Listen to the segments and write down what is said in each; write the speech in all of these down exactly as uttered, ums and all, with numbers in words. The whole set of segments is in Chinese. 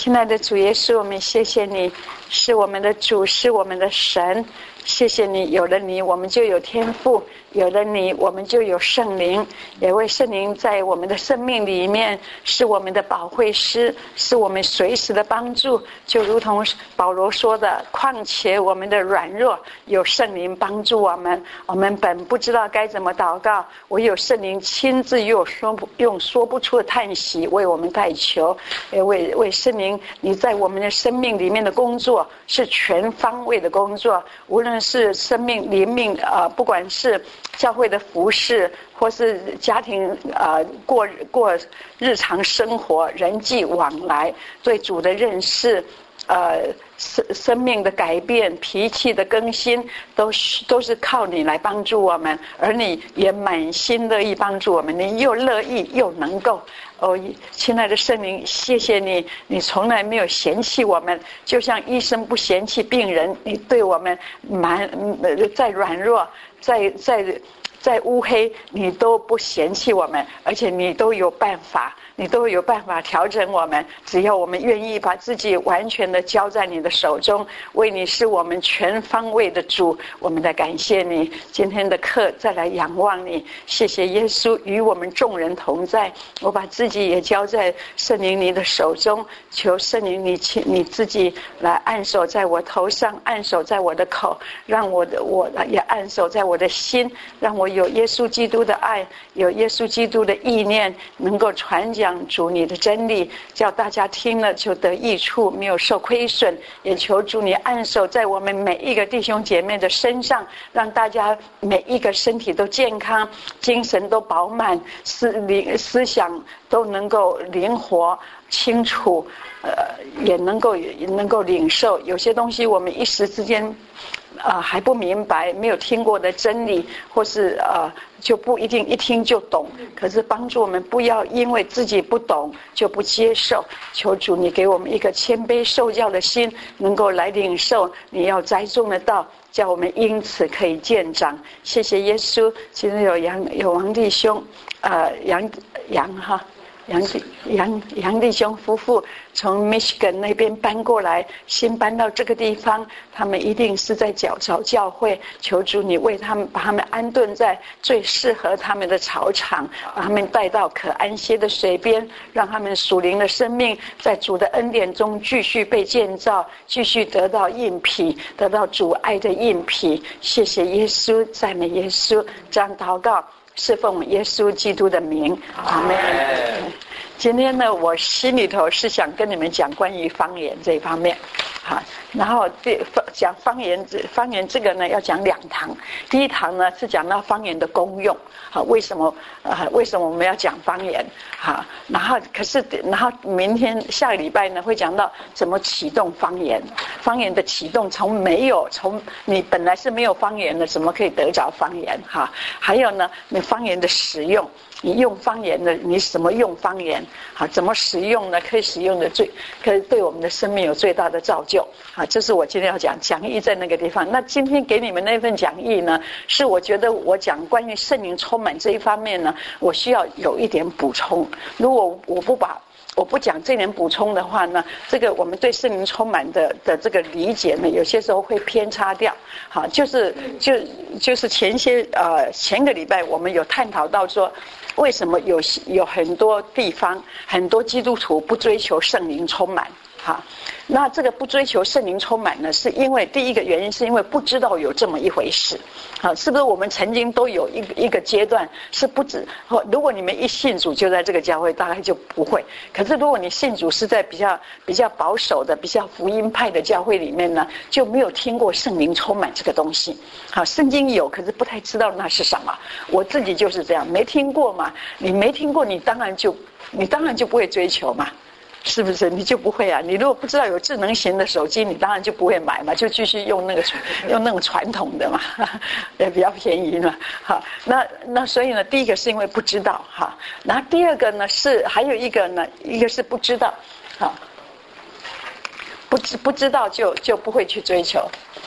亲爱的主耶稣，我们谢谢你，是我们的主，是我们的神。谢谢你，有了你，我们就有天赋；有了你，我们就有圣灵。也为圣灵在我们的生命里面是我们的保惠师，是我们随时的帮助。就如同保罗说的，况且我们的软弱有圣灵帮助我们，我们本不知道该怎么祷告，唯有圣灵亲自用说不用说不出的叹息为我们代求。也为为圣灵你在我们的生命里面的工作是全方位的工作，无论是生命灵命呃，不管是教会的服事，或是家庭呃过过日常生活、人际往来、对主的认识，呃生生命的改变、脾气的更新，都是都是靠你来帮助我们，而你也满心乐意帮助我们，你又乐意又能够。哦，亲爱的圣灵，谢谢你，你从来没有嫌弃我们，就像医生不嫌弃病人，你对我们蛮再软弱，再再再乌黑，你都不嫌弃我们，而且你都有办法，你都有办法调整我们，只要我们愿意把自己完全的交在你的手中，为你是我们全方位的主，我们来感谢你。今天的课再来仰望你，谢谢耶稣与我们众人同在，我把自己也交在圣灵你的手中，求圣灵你你自己来按手在我头上，按手在我的口，让我的我也按手在我的心，让我有耶稣基督的爱，有耶稣基督的意念，能够传讲主你的真理，叫大家听了就得益处，没有受亏损。也求主你按手在我们每一个弟兄姐妹的身上，让大家每一个身体都健康，精神都饱满，思思想都能够灵活清楚，呃，也能够也能够领受。有些东西我们一时之间呃，还不明白，没有听过的真理，或是呃，就不一定一听就懂。可是帮助我们不要因为自己不懂就不接受。求主你给我们一个谦卑受教的心，能够来领受你要栽种的道，叫我们因此可以见长。谢谢耶稣。其实有杨有王弟兄，呃，杨杨哈。杨弟杨杨弟兄夫妇从 Michigan 那边搬过来，新搬到这个地方，他们一定是在找找教会，求主你为他们把他们安顿在最适合他们的草场，把他们带到可安歇的水边，让他们属灵的生命在主的恩典中继续被建造，继续得到印皮，得到主爱的印皮。谢谢耶稣，赞美耶稣，这样祷告是奉耶稣基督的名，阿们。今天呢，我心里头是想跟你们讲关于方言这一方面，好，然后讲方言，方言这个呢要讲两堂。第一堂呢是讲到方言的功用，好，为什么呃为什么我们要讲方言？好，然后可是然后明天下个礼拜呢会讲到怎么启动方言，方言的启动从没有，从你本来是没有方言的，怎么可以得着方言？哈，还有呢，你方言的使用。你用方言的，你怎么用方言？好，怎么使用呢？可以使用的最，可以对我们的生命有最大的造就。好，这是我今天要讲讲义在那个地方。那今天给你们那份讲义呢，是我觉得我讲关于圣灵充满这一方面呢，我需要有一点补充。如果我不把我不讲这点补充的话呢，这个我们对圣灵充满的的这个理解呢，有些时候会偏差掉。好，就是就就是前些呃前个礼拜我们有探讨到说，为什么有有很多地方很多基督徒不追求圣灵充满？好，那这个不追求圣灵充满呢，是因为第一个原因是因为不知道有这么一回事。好，是不是我们曾经都有一个一个阶段是不知，如果你们一信主就在这个教会，大概就不会。可是如果你信主是在比较比较保守的、比较福音派的教会里面呢，就没有听过圣灵充满这个东西。好，圣经有，可是不太知道那是什么。我自己就是这样，没听过嘛。你没听过，你当然就你当然就不会追求嘛。是不是你就不会啊？你如果不知道有智能型的手机，你当然就不会买嘛，就继续用那个用那种传统的嘛，也比较便宜嘛。好，那那所以呢，第一个是因为不知道哈，然后第二个呢是还有一个呢，一个是不知道，好，不知不知道就就不会去追求，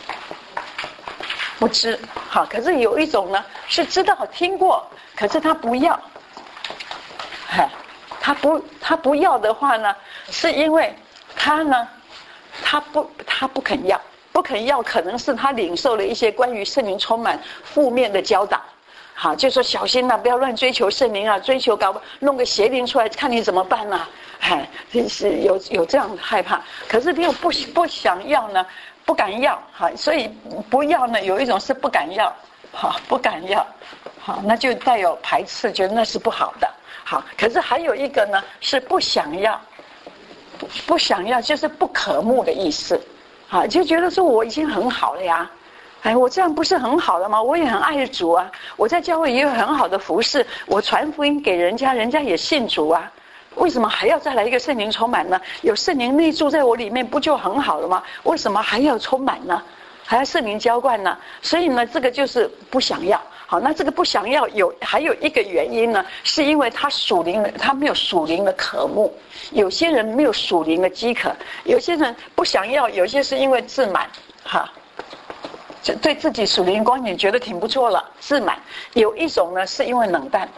不知好，可是有一种呢是知道听过，可是他不要，哎。他不他不要的话呢，是因为他呢，他不他不肯要，不肯要，可能是他领受了一些关于圣灵充满负面的教导。好，就说小心啊，不要乱追求圣灵啊，追求搞不弄个邪灵出来，看你怎么办啊？哎，是有有这样的害怕，可是又不不想要呢，不敢要，好，所以不要呢，有一种是不敢要，好，不敢要，好，那就带有排斥，觉得那是不好的，好，可是还有一个呢是不想要，不不想要就是不渴慕的意思，好，就觉得说我已经很好了呀。哎，我这样不是很好了吗？我也很爱主啊，我在教会也有很好的服事，我传福音给人家，人家也信主啊，为什么还要再来一个圣灵充满呢？有圣灵内住在我里面，不就很好了吗？为什么还要充满呢？还要圣灵浇灌呢？所以呢，这个就是不想要。好，那这个不想要有还有一个原因呢，是因为他属灵的，他没有属灵的渴慕。有些人没有属灵的饥渴，有些人不想要，有些是因为自满，哈。对自己属灵观点觉得挺不错了，自满。有一种呢是因为冷淡，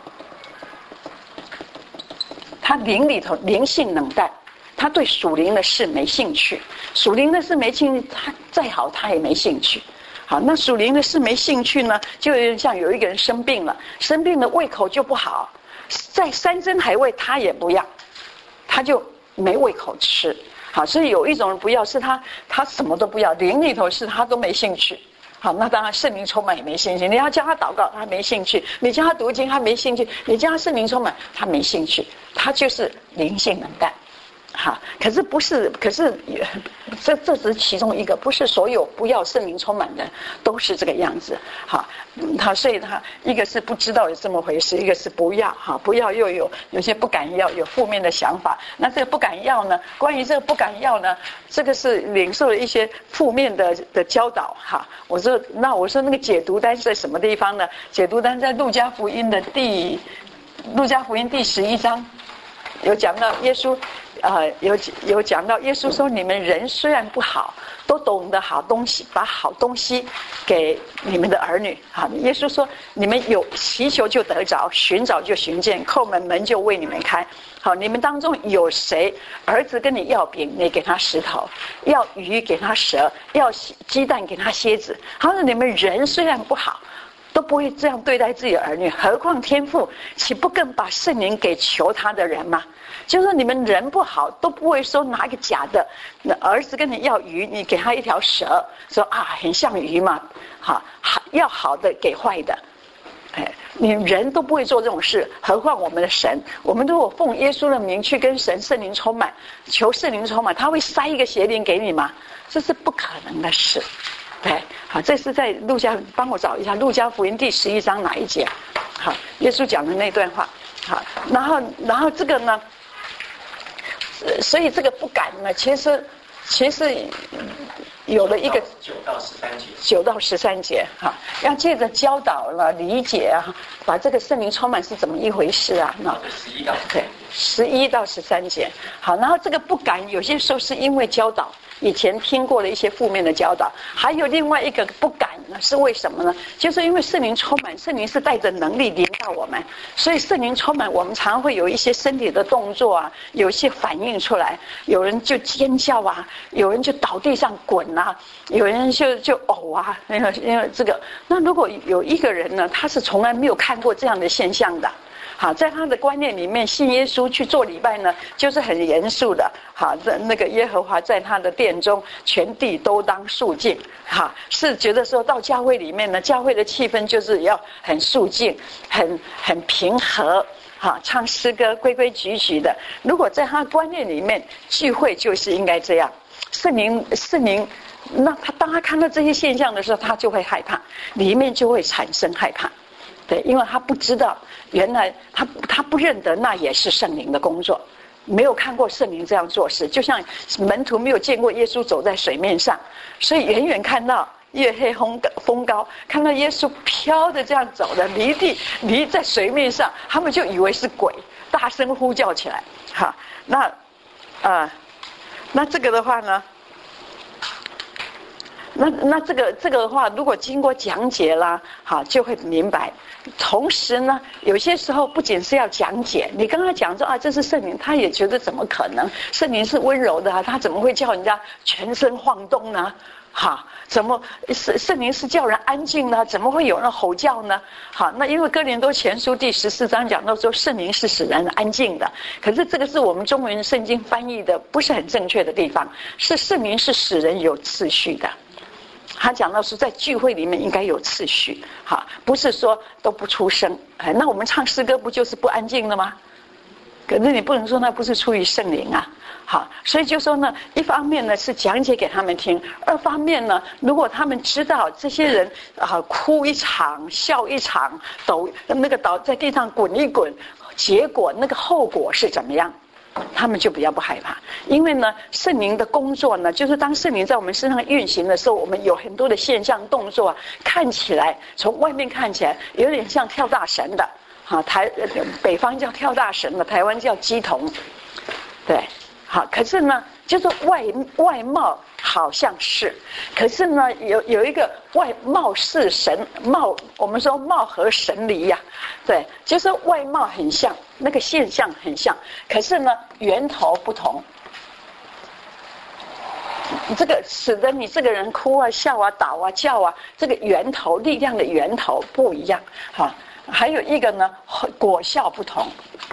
他灵里头灵性冷淡，他对属灵的事没兴趣，属灵的事没兴趣，他再好他也没兴趣。好，那属灵的事没兴趣呢，就有点像有一个人生病了，生病的胃口就不好，在山珍海味他也不要，他就没胃口吃。好，所以有一种人不要，是他他什么都不要，灵里头是他都没兴趣。好，那当然圣灵充满也没兴趣，你要叫他祷告他没兴趣，你叫他读经他没兴趣，你叫他圣灵充满他没兴趣，他就是灵性冷淡。好，可是不是，可是这这只是其中一个，不是所有不要圣灵充满的都是这个样子。好，他所以他一个是不知道有这么回事，一个是不要，哈，不要又有有些不敢要，有负面的想法。那这个不敢要呢？关于这个不敢要呢，这个是领受了一些负面的的教导。哈，我说那我说那个解读单是在什么地方呢？解读单在路加福音的第路加福音第十一章。有讲到耶稣，呃，有有讲到耶稣说，你们人虽然不好，都懂得好东西，把好东西给你们的儿女。好，耶稣说，你们有祈求就得着，寻找就寻见，叩门门就为你们开。好，你们当中有谁儿子跟你要饼，你给他石头；要鱼给他蛇；要鸡蛋给他蝎子。他说，你们人虽然不好，都不会这样对待自己的儿女，何况天父岂不更把圣灵给求他的人吗？就是说你们人不好，都不会说拿一个假的，那儿子跟你要鱼，你给他一条蛇，说啊很像鱼嘛，好，要好的给坏的，哎，你人都不会做这种事，何况我们的神？我们如果奉耶稣的名去跟神圣灵充满，求圣灵充满，他会塞一个邪灵给你吗？这是不可能的事。对，好，这是在路加，帮我找一下路加福音第十一章哪一节？好，耶稣讲的那段话。好，然后，然后这个呢，所以这个不敢呢，其实，其实有了一个九到十三节， 九到十三节，哈，要借着教导了、理解啊，把这个圣灵充满是怎么一回事啊？那十一到对，十一到十三节。好，然后这个不敢，有些时候是因为教导。以前听过了一些负面的教导，还有另外一个不敢呢，是为什么呢？就是因为圣灵充满，圣灵是带着能力临到我们，所以圣灵充满，我们常常会有一些身体的动作啊，有一些反应出来，有人就尖叫啊，有人就倒地上滚啊，有人就就呕啊，因为因为这个，那如果有一个人呢，他是从来没有看过这样的现象的。好，在他的观念里面，信耶稣去做礼拜呢，就是很严肃的。好，在那个耶和华在他的殿中，全地都当肃静。好，是觉得说到教会里面呢，教会的气氛就是要很肃静，很很平和。好，唱诗歌规规矩矩的。如果在他的观念里面，聚会就是应该这样。圣灵，圣灵，那他当他看到这些现象的时候，他就会害怕，里面就会产生害怕。对，因为他不知道，原来他他不认得那也是圣灵的工作，没有看过圣灵这样做事，就像门徒没有见过耶稣走在水面上，所以远远看到月黑风风高，看到耶稣飘着这样走的离地离在水面上，他们就以为是鬼，大声呼叫起来。好，那呃，那这个的话呢？ 那那这个这个的话，如果经过讲解啦，好就会明白。同时呢，有些时候不仅是要讲解，你跟他讲说啊，这是圣灵，他也觉得怎么可能？圣灵是温柔的啊，他怎么会叫人家全身晃动呢？哈，怎么圣圣灵是叫人安静呢？怎么会有人吼叫呢？好，那因为哥林多前书第十四章讲到说，圣灵是使人安静的。可是这个是我们中文圣经翻译的不是很正确的地方，是圣灵是使人有秩序的。他讲到是在聚会里面应该有秩序，哈，不是说都不出声。哎，那我们唱诗歌不就是不安静的吗？可是你不能说那不是出于圣灵啊。好，所以就说呢，一方面呢是讲解给他们听，二方面呢，如果他们知道这些人啊哭一场笑一场，抖那个倒在地上滚一滚，结果那个后果是怎么样？他们就比较不害怕，因为呢，圣灵的工作呢，就是当圣灵在我们身上运行的时候，我们有很多的现象动作啊，看起来从外面看起来有点像跳大神的，啊，台北方叫跳大神的，台湾叫鸡童，对，好，可是呢，就是外外貌好像是，可是呢，有有一个外貌似神，貌我们说貌合神离呀、啊，对，就是外貌很像，那个现象很像，可是呢，源头不同。这个使得你这个人哭啊、笑啊、倒啊、叫啊，这个源头力量的源头不一样，哈。还有一个呢，果效不同。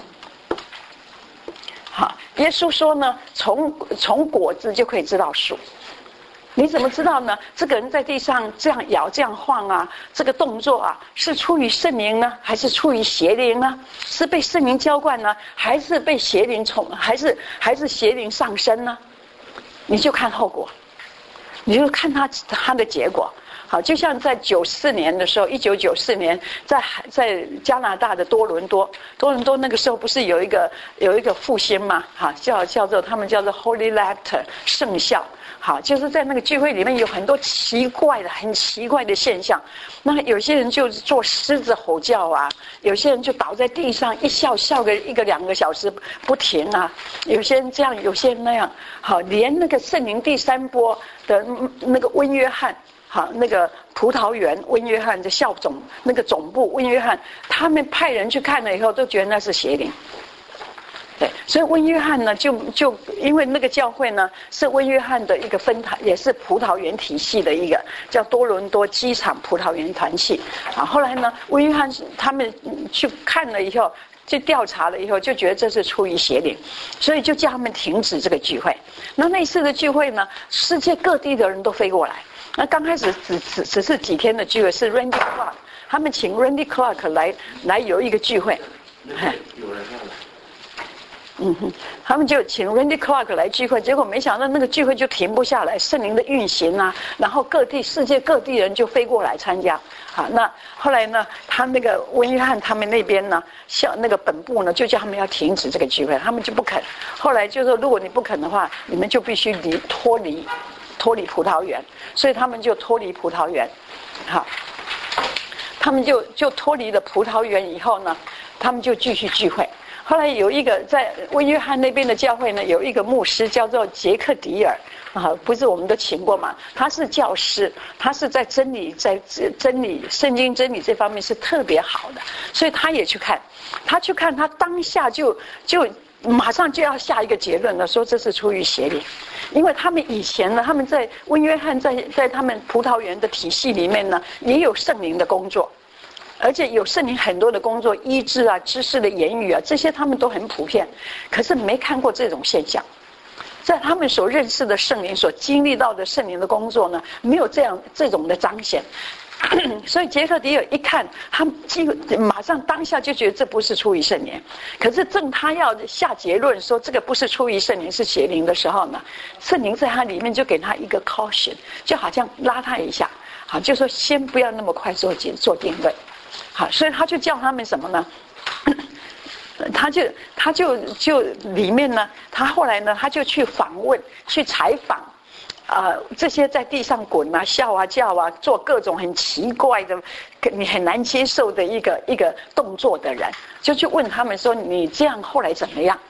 好，耶稣说呢，从从果子就可以知道树。你怎么知道呢？这个人在地上这样摇、这样晃啊，这个动作啊，是出于圣灵呢，还是出于邪灵呢？是被圣灵浇灌呢，还是被邪灵冲，还是还是邪灵上身呢？你就看后果，你就看他他的结果。好，就像在九四年的时候，一九九四年，在在加拿大的多伦多，多伦多那个时候不是有一个有一个复兴嘛？哈，叫叫做他们叫做 Holy Laughter 圣笑。好，就是在那个聚会里面有很多奇怪的、很奇怪的现象。那有些人就做狮子吼叫啊，有些人就倒在地上一笑笑个一个两个小时不停啊，有些人这样，有些人那样。好，连那个圣灵第三波的那个温约翰。好，那个葡萄园温约翰的校总，那个总部温约翰，他们派人去看了以后，都觉得那是邪灵。对，所以温约翰呢，就就因为那个教会呢是温约翰的一个分堂，也是葡萄园体系的一个叫多伦多机场葡萄园团契。啊，后来呢，温约翰他们去看了以后，就调查了以后，就觉得这是出于邪灵，所以就叫他们停止这个聚会。那那次的聚会呢，世界各地的人都飞过来。那刚开始只只只是几天的聚会，是 Randy Clark， 他们请 Randy Clark 来来有一个聚会，有人要来，嗯哼，他们就请 Randy Clark 来聚会，结果没想到那个聚会就停不下来，圣灵的运行啊，然后各地世界各地人就飞过来参加。好，那后来呢，他那个温约翰他们那边呢，像那个本部呢，就叫他们要停止这个聚会，他们就不肯。后来就说，如果你不肯的话，你们就必须离脱离。脱离葡萄园，所以他们就脱离葡萄园，好，他们就就脱离了葡萄园以后呢，他们就继续聚会。后来有一个在温约翰那边的教会呢，有一个牧师叫做杰克迪尔啊，不是我们都请过嘛？他是教师，他是在真理在真理圣经真理这方面是特别好的，所以他也去看，他去看，他当下就就。马上就要下一个结论了，说这是出于邪灵，因为他们以前呢，他们在温约翰在在他们葡萄园的体系里面呢，也有圣灵的工作，而且有圣灵很多的工作，医治啊、知识的言语啊，这些他们都很普遍，可是没看过这种现象，在他们所认识的圣灵、所经历到的圣灵的工作呢，没有这样这种的彰显。所以杰克迪尔一看，他几乎马上当下就觉得这不是出于圣灵。可是正他要下结论说这个不是出于圣灵是邪灵的时候呢，圣灵在他里面就给他一个 caution， 就好像拉他一下，好，就说先不要那么快做结做定论。好，所以他就叫他们什么呢？他就他就就里面呢，他后来呢，他就去访问、去采访。啊、呃，这些在地上滚啊、笑啊、叫啊，做各种很奇怪的、你很难接受的一个一个动作的人，就去问他们说：“你这样后来怎么样？”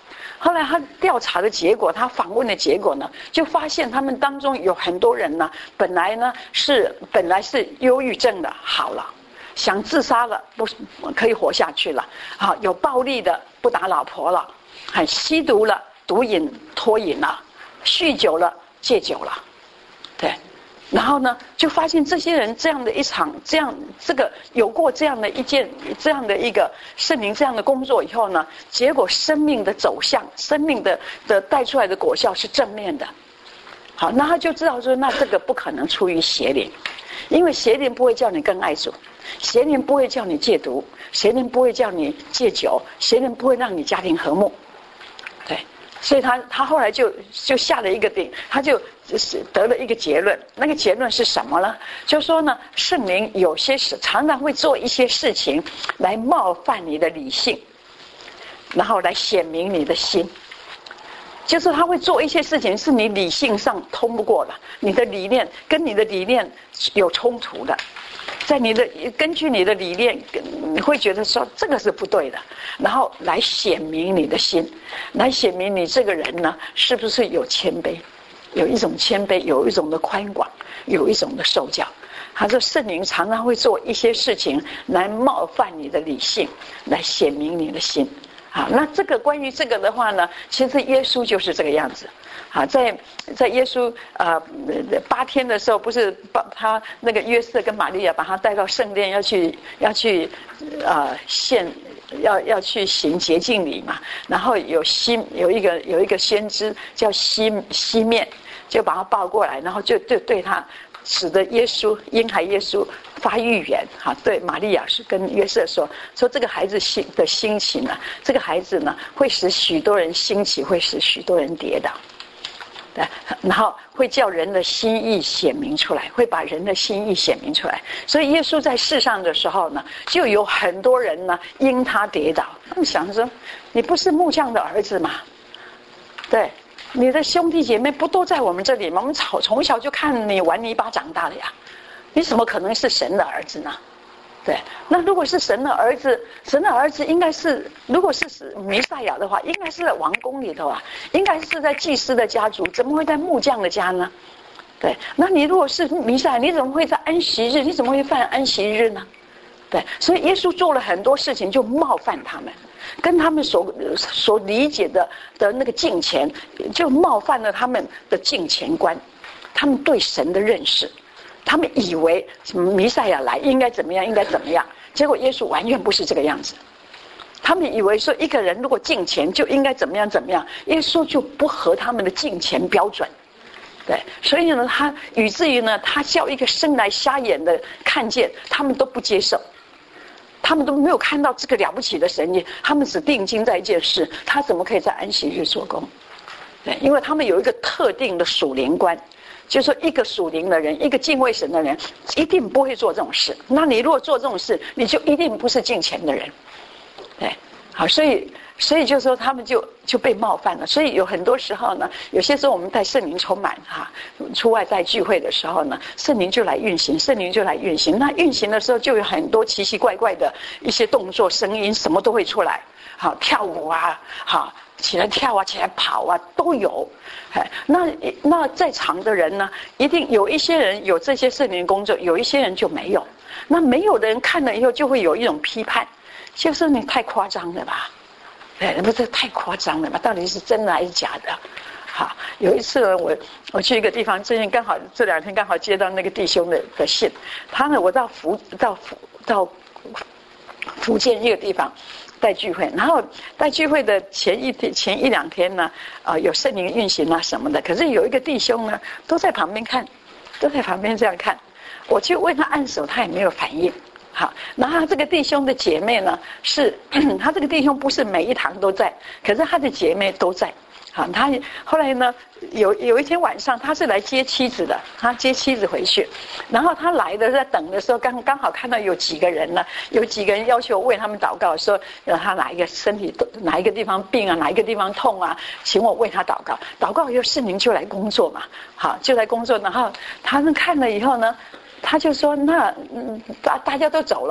后来他调查的结果，他访问的结果呢，就发现他们当中有很多人呢，本来呢是本来是忧郁症的，好了，想自杀了，不可以活下去了，啊，有暴力的，不打老婆了，还吸毒了，毒瘾脱瘾了，酗酒了，戒酒了，对。然后呢，就发现这些人这样的一场，这样这个有过这样的一件，这样的一个圣灵这样的工作以后呢，结果生命的走向，生命的的带出来的果效是正面的。好，那他就知道说，那这个不可能出于邪灵，因为邪灵不会叫你更爱主，邪灵不会叫你戒毒，邪灵不会叫你戒酒，邪灵不会让你家庭和睦，对。所以他他后来就就下了一个定，他就得了一个结论。那个结论是什么呢？就说呢，圣灵有些事常常会做一些事情来冒犯你的理性，然后来显明你的心。就是他会做一些事情是你理性上通不过的，你的理念跟你的理念有冲突的。在你的根据你的理念，你会觉得说这个是不对的，然后来显明你的心，来显明你这个人呢是不是有谦卑，有一种谦卑，有一种的宽广，有一种的受教。他说圣灵常常会做一些事情来冒犯你的理性，来显明你的心。好，那这个关于这个的话呢，其实耶稣就是这个样子。好，在在耶稣呃八天的时候，不是把他那个约瑟跟玛利亚把他带到圣殿，要去要去呃献要要去行洁净礼嘛。然后有西有一个有一个先知叫西西面，就把他抱过来，然后就就对他。使得耶稣婴孩耶稣发预言，哈，对玛利亚是跟约瑟说，说这个孩子心的兴起呢，这个孩子呢会使许多人兴起，会使许多人跌倒，对，然后会叫人的心意显明出来，会把人的心意显明出来。所以耶稣在世上的时候呢，就有很多人呢因他跌倒。他们想说，你不是木匠的儿子吗？对。你的兄弟姐妹不都在我们这里吗？我们从从小就看你玩泥巴长大的呀，你怎么可能是神的儿子呢？对，那如果是神的儿子，神的儿子应该是，如果是弥赛亚的话，应该是在王宫里头啊，应该是在祭司的家族，怎么会在木匠的家呢？对，那你如果是弥赛亚，你怎么会在安息日？你怎么会犯安息日呢？对，所以耶稣做了很多事情，就冒犯他们。跟他们所所理解的的那个敬虔，就冒犯了他们的敬虔观，他们对神的认识，他们以为弥赛亚来应该怎么样，应该怎么样，结果耶稣完全不是这个样子。他们以为说一个人如果敬虔就应该怎么样怎么样，耶稣就不合他们的敬虔标准。对，所以呢，他以至于呢，他叫一个生来瞎眼的看见，他们都不接受。他们都没有看到这个了不起的神迹，他们只定睛在一件事，他怎么可以在安息日做工？对，因为他们有一个特定的属灵观，就是说一个属灵的人，一个敬畏神的人，一定不会做这种事。那你如果做这种事，你就一定不是敬虔的人。对，好，所以所以就说他们就就被冒犯了。所以有很多时候呢，有些时候我们带圣灵充满哈，出外在聚会的时候呢，圣灵就来运行，圣灵就来运行。那运行的时候就有很多奇奇怪怪的一些动作、声音，什么都会出来。好，跳舞啊，好，起来跳啊，起来跑啊，都有。哎，那那在场的人呢，一定有一些人有这些圣灵工作，有一些人就没有。那没有的人看了以后，就会有一种批判，就是你太夸张了吧？哎，不是太夸张了吧？到底是真的还是假的？好，有一次呢，我我去一个地方，最近刚好这两天刚好接到那个弟兄的的信，他呢，我到福到福到福建一个地方带聚会，然后带聚会的前一天前一两天呢，啊、呃，有圣灵运行啊什么的，可是有一个弟兄呢，都在旁边看，都在旁边这样看，我去问他按手，他也没有反应。好，然后他这个弟兄的姐妹呢，是他这个弟兄不是每一堂都在，可是他的姐妹都在。好，他后来呢，有有一天晚上，他是来接妻子的，他接妻子回去，然后他来的在等的时候，刚刚好看到有几个人呢，有几个人要求为他们祷告，说让他哪一个身体哪一个地方病啊，哪一个地方痛啊，请我为他祷告。祷告以后，圣灵就来工作嘛，好，就来工作。然后他们看了以后呢，他就说：“那嗯，大大家都走了。”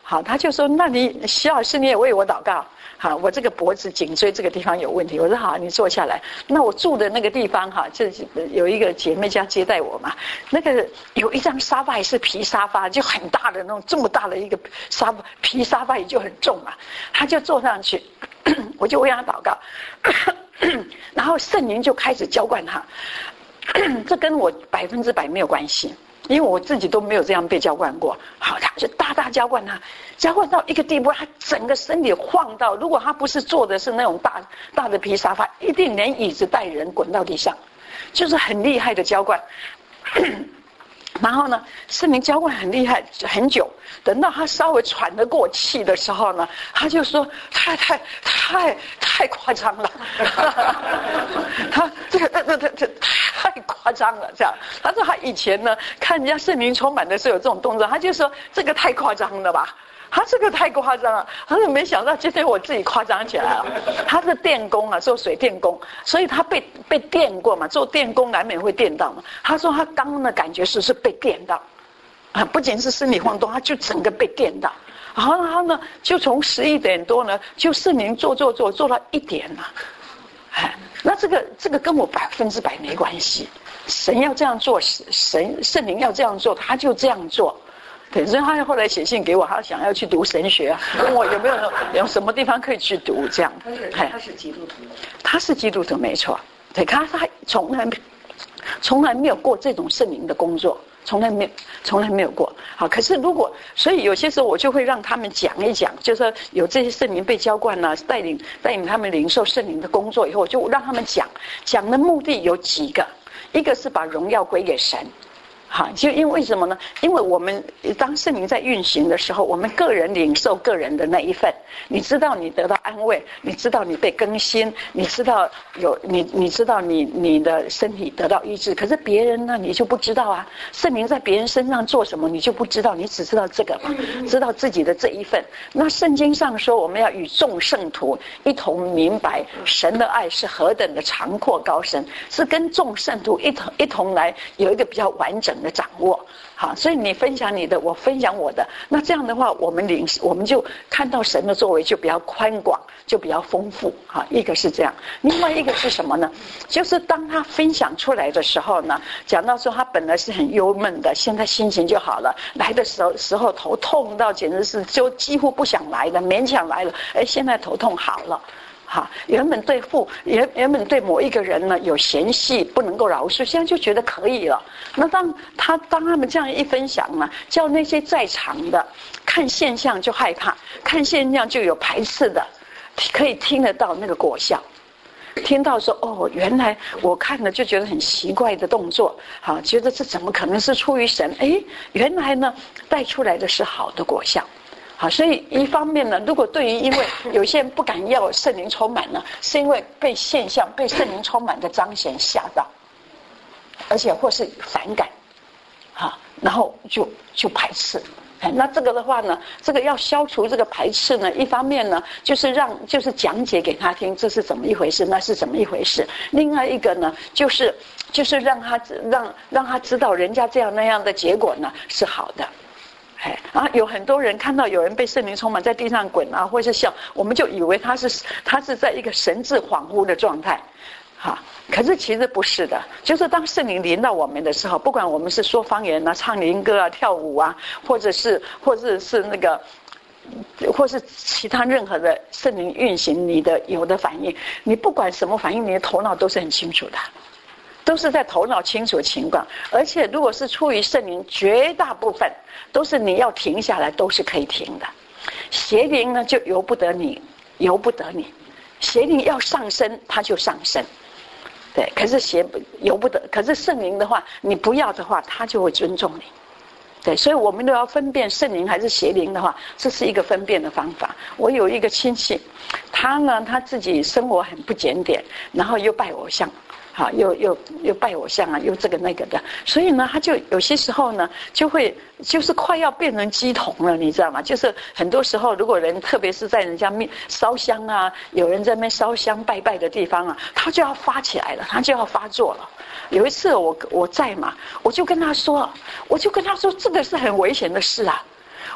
好，他就说：“那你徐老师你也为我祷告。”好，我这个脖子颈椎这个地方有问题。我说好，你坐下来。那我住的那个地方哈，就有一个姐妹家接待我嘛。那个有一张沙发也是皮沙发，就很大的那种，这么大的一个沙发，皮沙发也就很重嘛。他就坐上去，我就为他祷告，然后圣灵就开始浇灌他。这跟我百分之百没有关系。因为我自己都没有这样被浇灌过，好，他就大大浇灌他，浇灌到一个地步，他整个身体晃到，如果他不是坐的是那种大大的皮沙发，一定连椅子带人滚到地上，就是很厉害的浇灌。然后呢，圣灵浇灌很厉害很久，等到他稍微喘得过气的时候呢，他就说太太太太夸张了，他这个这这这太夸张了，这样。他说他以前呢看人家圣灵充满的时候有这种动作，他就说这个太夸张了吧。他这个太夸张了，他说没想到今天我自己夸张起来了。他是电工啊，做水电工，所以他被被电过嘛，做电工难免会电到嘛。他说他刚刚的感觉是是被电到，啊，不仅是身体晃动，他就整个被电到。然后他呢，就从十一点多呢，就圣灵做做做做到一点了。哎，那这个这个跟我百分之百没关系。神要这样做，神圣灵要这样做，他就这样做。对，所以他后来写信给我，他想要去读神学，问我有没有有什么地方可以去读这样。 他是他是基督徒， 他是基督徒没错。对，他他从来从来没有过这种圣灵的工作，从来没有从来没有过。好，可是如果所以有些时候我就会让他们讲一讲，就是说有这些圣灵被浇灌啊，带领带领他们领受圣灵的工作以后，我就让他们讲，讲的目的有几个，一个是把荣耀归给神。好，就因为什么呢？因为我们当圣灵在运行的时候，我们个人领受个人的那一份，你知道你得到安慰，你知道你被更新，你知道有你你知道你你的身体得到医治，可是别人呢，你就不知道啊。圣灵在别人身上做什么，你就不知道，你只知道这个嘛，知道自己的这一份。那圣经上说，我们要与众圣徒一同明白神的爱是何等的长阔高深，是跟众圣徒一同一同来有一个比较完整的掌握。好，所以你分享你的，我分享我的，那这样的话我们领我们就看到神的作为就比较宽广，就比较丰富。好，一个是这样，另外一个是什么呢？就是当他分享出来的时候呢，讲到说他本来是很忧闷的，现在心情就好了，来的时候时候头痛到简直是就几乎不想来了，勉强来了，哎，现在头痛好了。好，原本对父原原本对某一个人呢有嫌隙，不能够饶恕，现在就觉得可以了。那当他当他们这样一分享呢，叫那些在场的看现象就害怕，看现象就有排斥的，可以听得到那个果效。听到说哦，原来我看了就觉得很奇怪的动作，好，觉得这怎么可能是出于神？哎，原来呢带出来的是好的果效。好，所以一方面呢，如果对于因为有些人不敢要圣灵充满呢，是因为被现象被圣灵充满的彰显吓到，而且或是反感，好，然后就就排斥。哎，那这个的话呢，这个要消除这个排斥呢，一方面呢，就是让就是讲解给他听，这是怎么一回事，那是怎么一回事。另外一个呢，就是就是让他让让他知道，人家这样那样的结果呢是好的。哎，啊，有很多人看到有人被圣灵充满在地上滚啊，或是笑，我们就以为他是他是在一个神志恍惚的状态，哈，可是其实不是的，就是当圣灵临到我们的时候，不管我们是说方言啊、唱灵歌啊、跳舞啊，或者是或者是那个，或是其他任何的圣灵运行，你的有的反应，你不管什么反应，你的头脑都是很清楚的。都是在头脑清楚的情况，而且如果是出于圣灵，绝大部分都是你要停下来都是可以停的。邪灵呢就由不得你，由不得你。邪灵要上升，它就上升，对。可是邪由不得，可是圣灵的话，你不要的话，他就会尊重你。对，所以我们都要分辨圣灵还是邪灵的话，这是一个分辨的方法。我有一个亲戚，他呢他自己生活很不检点，然后又拜偶像。好，又又又拜偶像啊，又这个那个的，所以呢，他就有些时候呢，就会就是快要变成鸡童了，你知道吗？就是很多时候，如果人特别是在人家面烧香啊，有人在那边烧香拜拜的地方啊，他就要发起来了，他就要发作了。有一次我我在嘛，我就跟他说，我就跟他说，这个是很危险的事啊。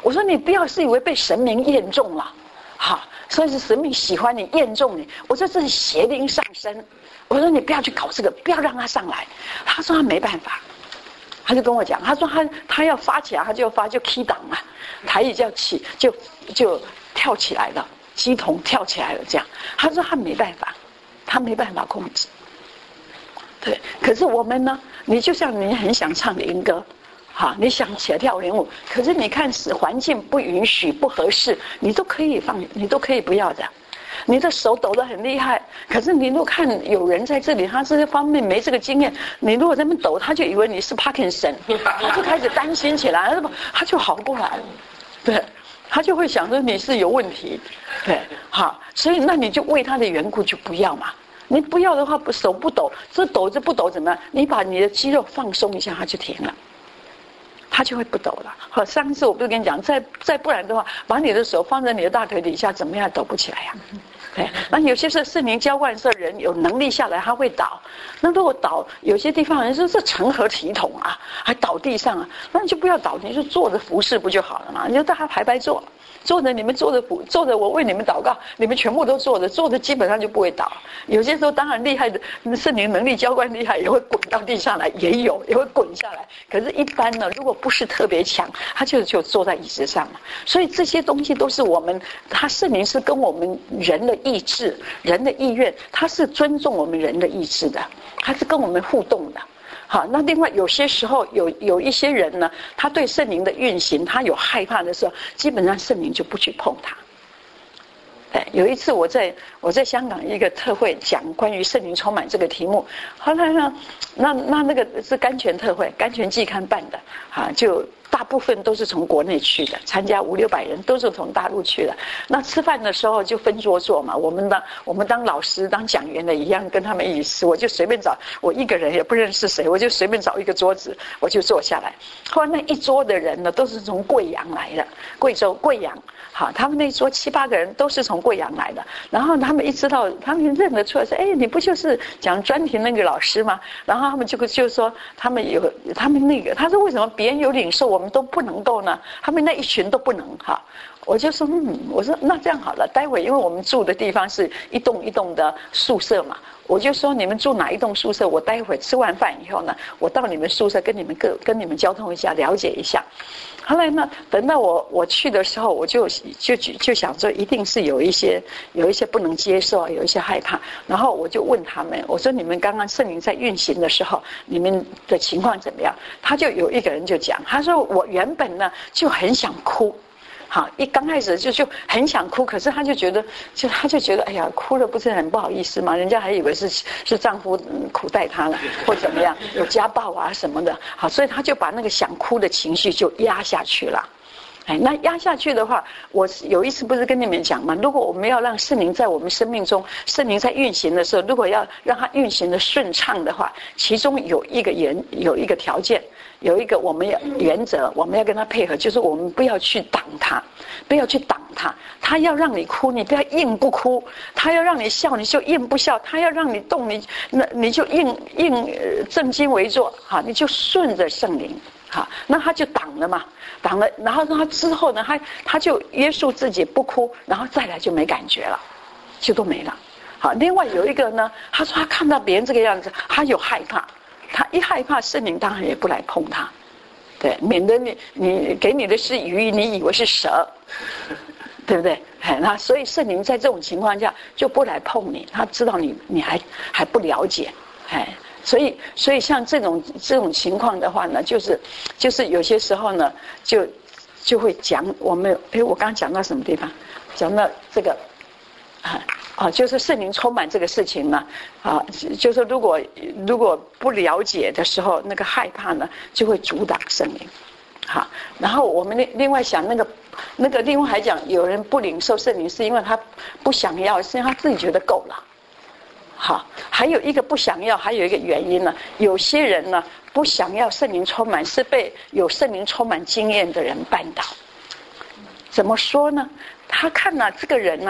我说你不要是以为被神明验中了，好，所以是神明喜欢你验中你。我说这是邪灵上身，我说你不要去搞这个，不要让他上来。他说他没办法，他就跟我讲，他说他他要发起来，他就发就 key 档啊，台语叫起就就跳起来了，鸡童跳起来了这样。他说他没办法，他没办法控制。对，可是我们呢？你就像你很想唱灵歌，好，你想起来跳灵舞，可是你看是环境不允许、不合适，你都可以放，你都可以不要的。你的手抖得很厉害，可是你如果看有人在这里，他这方面没这个经验，你如果在那边抖，他就以为你是帕金森，他就开始担心起来，他就好过来了，对，他就会想着你是有问题，对，好，所以那你就为他的缘故就不要嘛。你不要的话，不手不抖，这抖着不抖怎么样？你把你的肌肉放松一下，它就停了，它就会不抖了。好，上次我不是跟你讲，再再不然的话，把你的手放在你的大腿底下，怎么样抖不起来呀、啊？对，那有些是圣灵浇灌的人有能力下来，他会倒。那如果倒，有些地方人说这成何体统啊，还倒地上啊，那你就不要倒，你就坐着服侍不就好了嘛？你就大家排排坐。坐着你们坐着坐着，我为你们祷告，你们全部都坐着，坐着基本上就不会倒。有些时候当然厉害的圣灵能力浇灌厉害，也会滚到地上来，也有也会滚下来。可是，一般呢，如果不是特别强，他就就坐在椅子上嘛。所以这些东西都是我们，他圣灵是跟我们人的意志、人的意愿，他是尊重我们人的意志的，他是跟我们互动的。好，那另外有些时候有有一些人呢，他对圣灵的运行，他有害怕的时候，基本上圣灵就不去碰他。对，有一次我在我在香港一个特会讲关于圣灵充满这个题目，后来呢，那那那个是甘泉特会，甘泉季刊办的，啊，就大部分都是从国内去的，参加五六百人都是从大陆去的。那吃饭的时候就分桌坐嘛，我们当我们当老师当讲员的一样跟他们一起吃，我就随便找，我一个人也不认识谁，我就随便找一个桌子我就坐下来。后来那一桌的人呢，都是从贵阳来的，贵州贵阳。好，他们那一桌七八个人都是从贵阳来的，然后他们一知道，他们认得出来说，哎，你不就是讲专题那个老师吗？然后他们就就说，他们有他们那个，他说为什么别人有领受，我们都不能够呢？他们那一群都不能哈。我就说，嗯，我说那这样好了，待会因为我们住的地方是一栋一栋的宿舍嘛，我就说你们住哪一栋宿舍，我待会吃完饭以后呢，我到你们宿舍跟你们各跟你们交通一下，了解一下。后来呢，等到我我去的时候，我就就就想说，一定是有一些有一些不能接受，有一些害怕。然后我就问他们，我说你们刚刚圣灵在运行的时候，你们的情况怎么样？他就有一个人就讲，他说我原本呢就很想哭。好，一刚开始就就很想哭，可是他就觉得，就他就觉得，哎呀，哭了不是很不好意思吗？人家还以为是是丈夫苦待他了，或怎么样，有家暴啊什么的。好，所以他就把那个想哭的情绪就压下去了。哎，那压下去的话，我有一次不是跟你们讲吗？如果我们要让圣灵在我们生命中，圣灵在运行的时候，如果要让它运行的顺畅的话，其中有一个原有一个条件。有一个我们要原则，我们要跟他配合，就是我们不要去挡他，不要去挡他。他要让你哭，你不要硬不哭；他要让你笑，你就硬不笑；他要让你动，你那你就硬硬正襟危坐，哈，你就顺着圣灵，哈，那他就挡了嘛，挡了，然后他之后呢，他他就约束自己不哭，然后再来就没感觉了，就都没了。好，另外有一个呢，他说他看到别人这个样子，他有害怕。他一害怕，圣灵当然也不来碰他，对，免得你你给你的是鱼，你以为是蛇，对不对？那所以圣灵在这种情况下就不来碰你，他知道你你还还不了解，哎，所以所以像这种这种情况的话呢，就是就是有些时候呢，就就会讲我们，哎，我刚刚讲到什么地方？讲到这个啊。啊，就是圣灵充满这个事情呢，啊，就是如果如果不了解的时候，那个害怕呢，就会阻挡圣灵。好，然后我们另另外想那个那个另外还讲，有人不领受圣灵，是因为他不想要，是因为他自己觉得够了。好，还有一个不想要，还有一个原因呢，有些人呢不想要圣灵充满，是被有圣灵充满经验的人绊倒。怎么说呢？他看啊，这个人啊。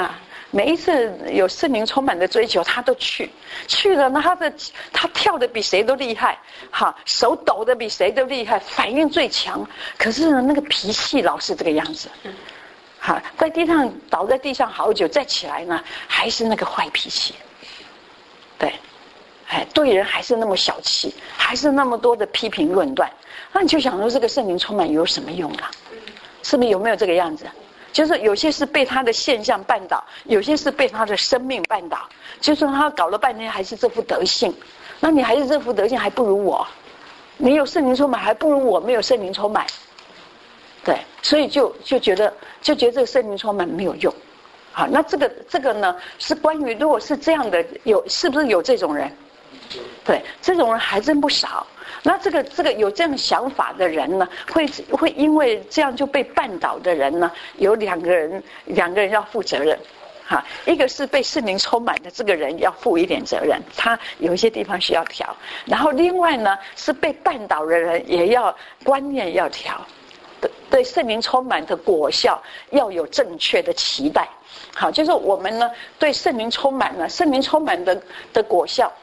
每一次有圣灵充满的追求，他都去去了，那他的他跳的比谁都厉害，哈，手抖的比谁都厉害，反应最强。可是呢，那个脾气老是这个样子，哈，在地上倒在地上好久，再起来呢，还是那个坏脾气。对，哎，对人还是那么小气，还是那么多的批评论断。那你就想说，这个圣灵充满有什么用啊？是不是有没有这个样子？就是有些是被他的现象绊倒，有些是被他的生命绊倒。就是他搞了半天还是这副德性，那你还是这副德性，还不如我。你有圣灵充满，还不如我没有圣灵充满。对，所以就就觉得就觉得这个圣灵充满没有用。好，那这个这个呢，是关于如果是这样的，有是不是有这种人？对，这种人还真不少。那这个这个有这样想法的人呢，会会因为这样就被绊倒的人呢，有两个人两个人要负责任，哈，一个是被圣灵充满的这个人要负一点责任，他有一些地方需要调，然后另外呢是被绊倒的人也要观念要调，对圣灵充满的果效要有正确的期待。好，就是我们呢对圣灵充满了，圣灵充满的的果效。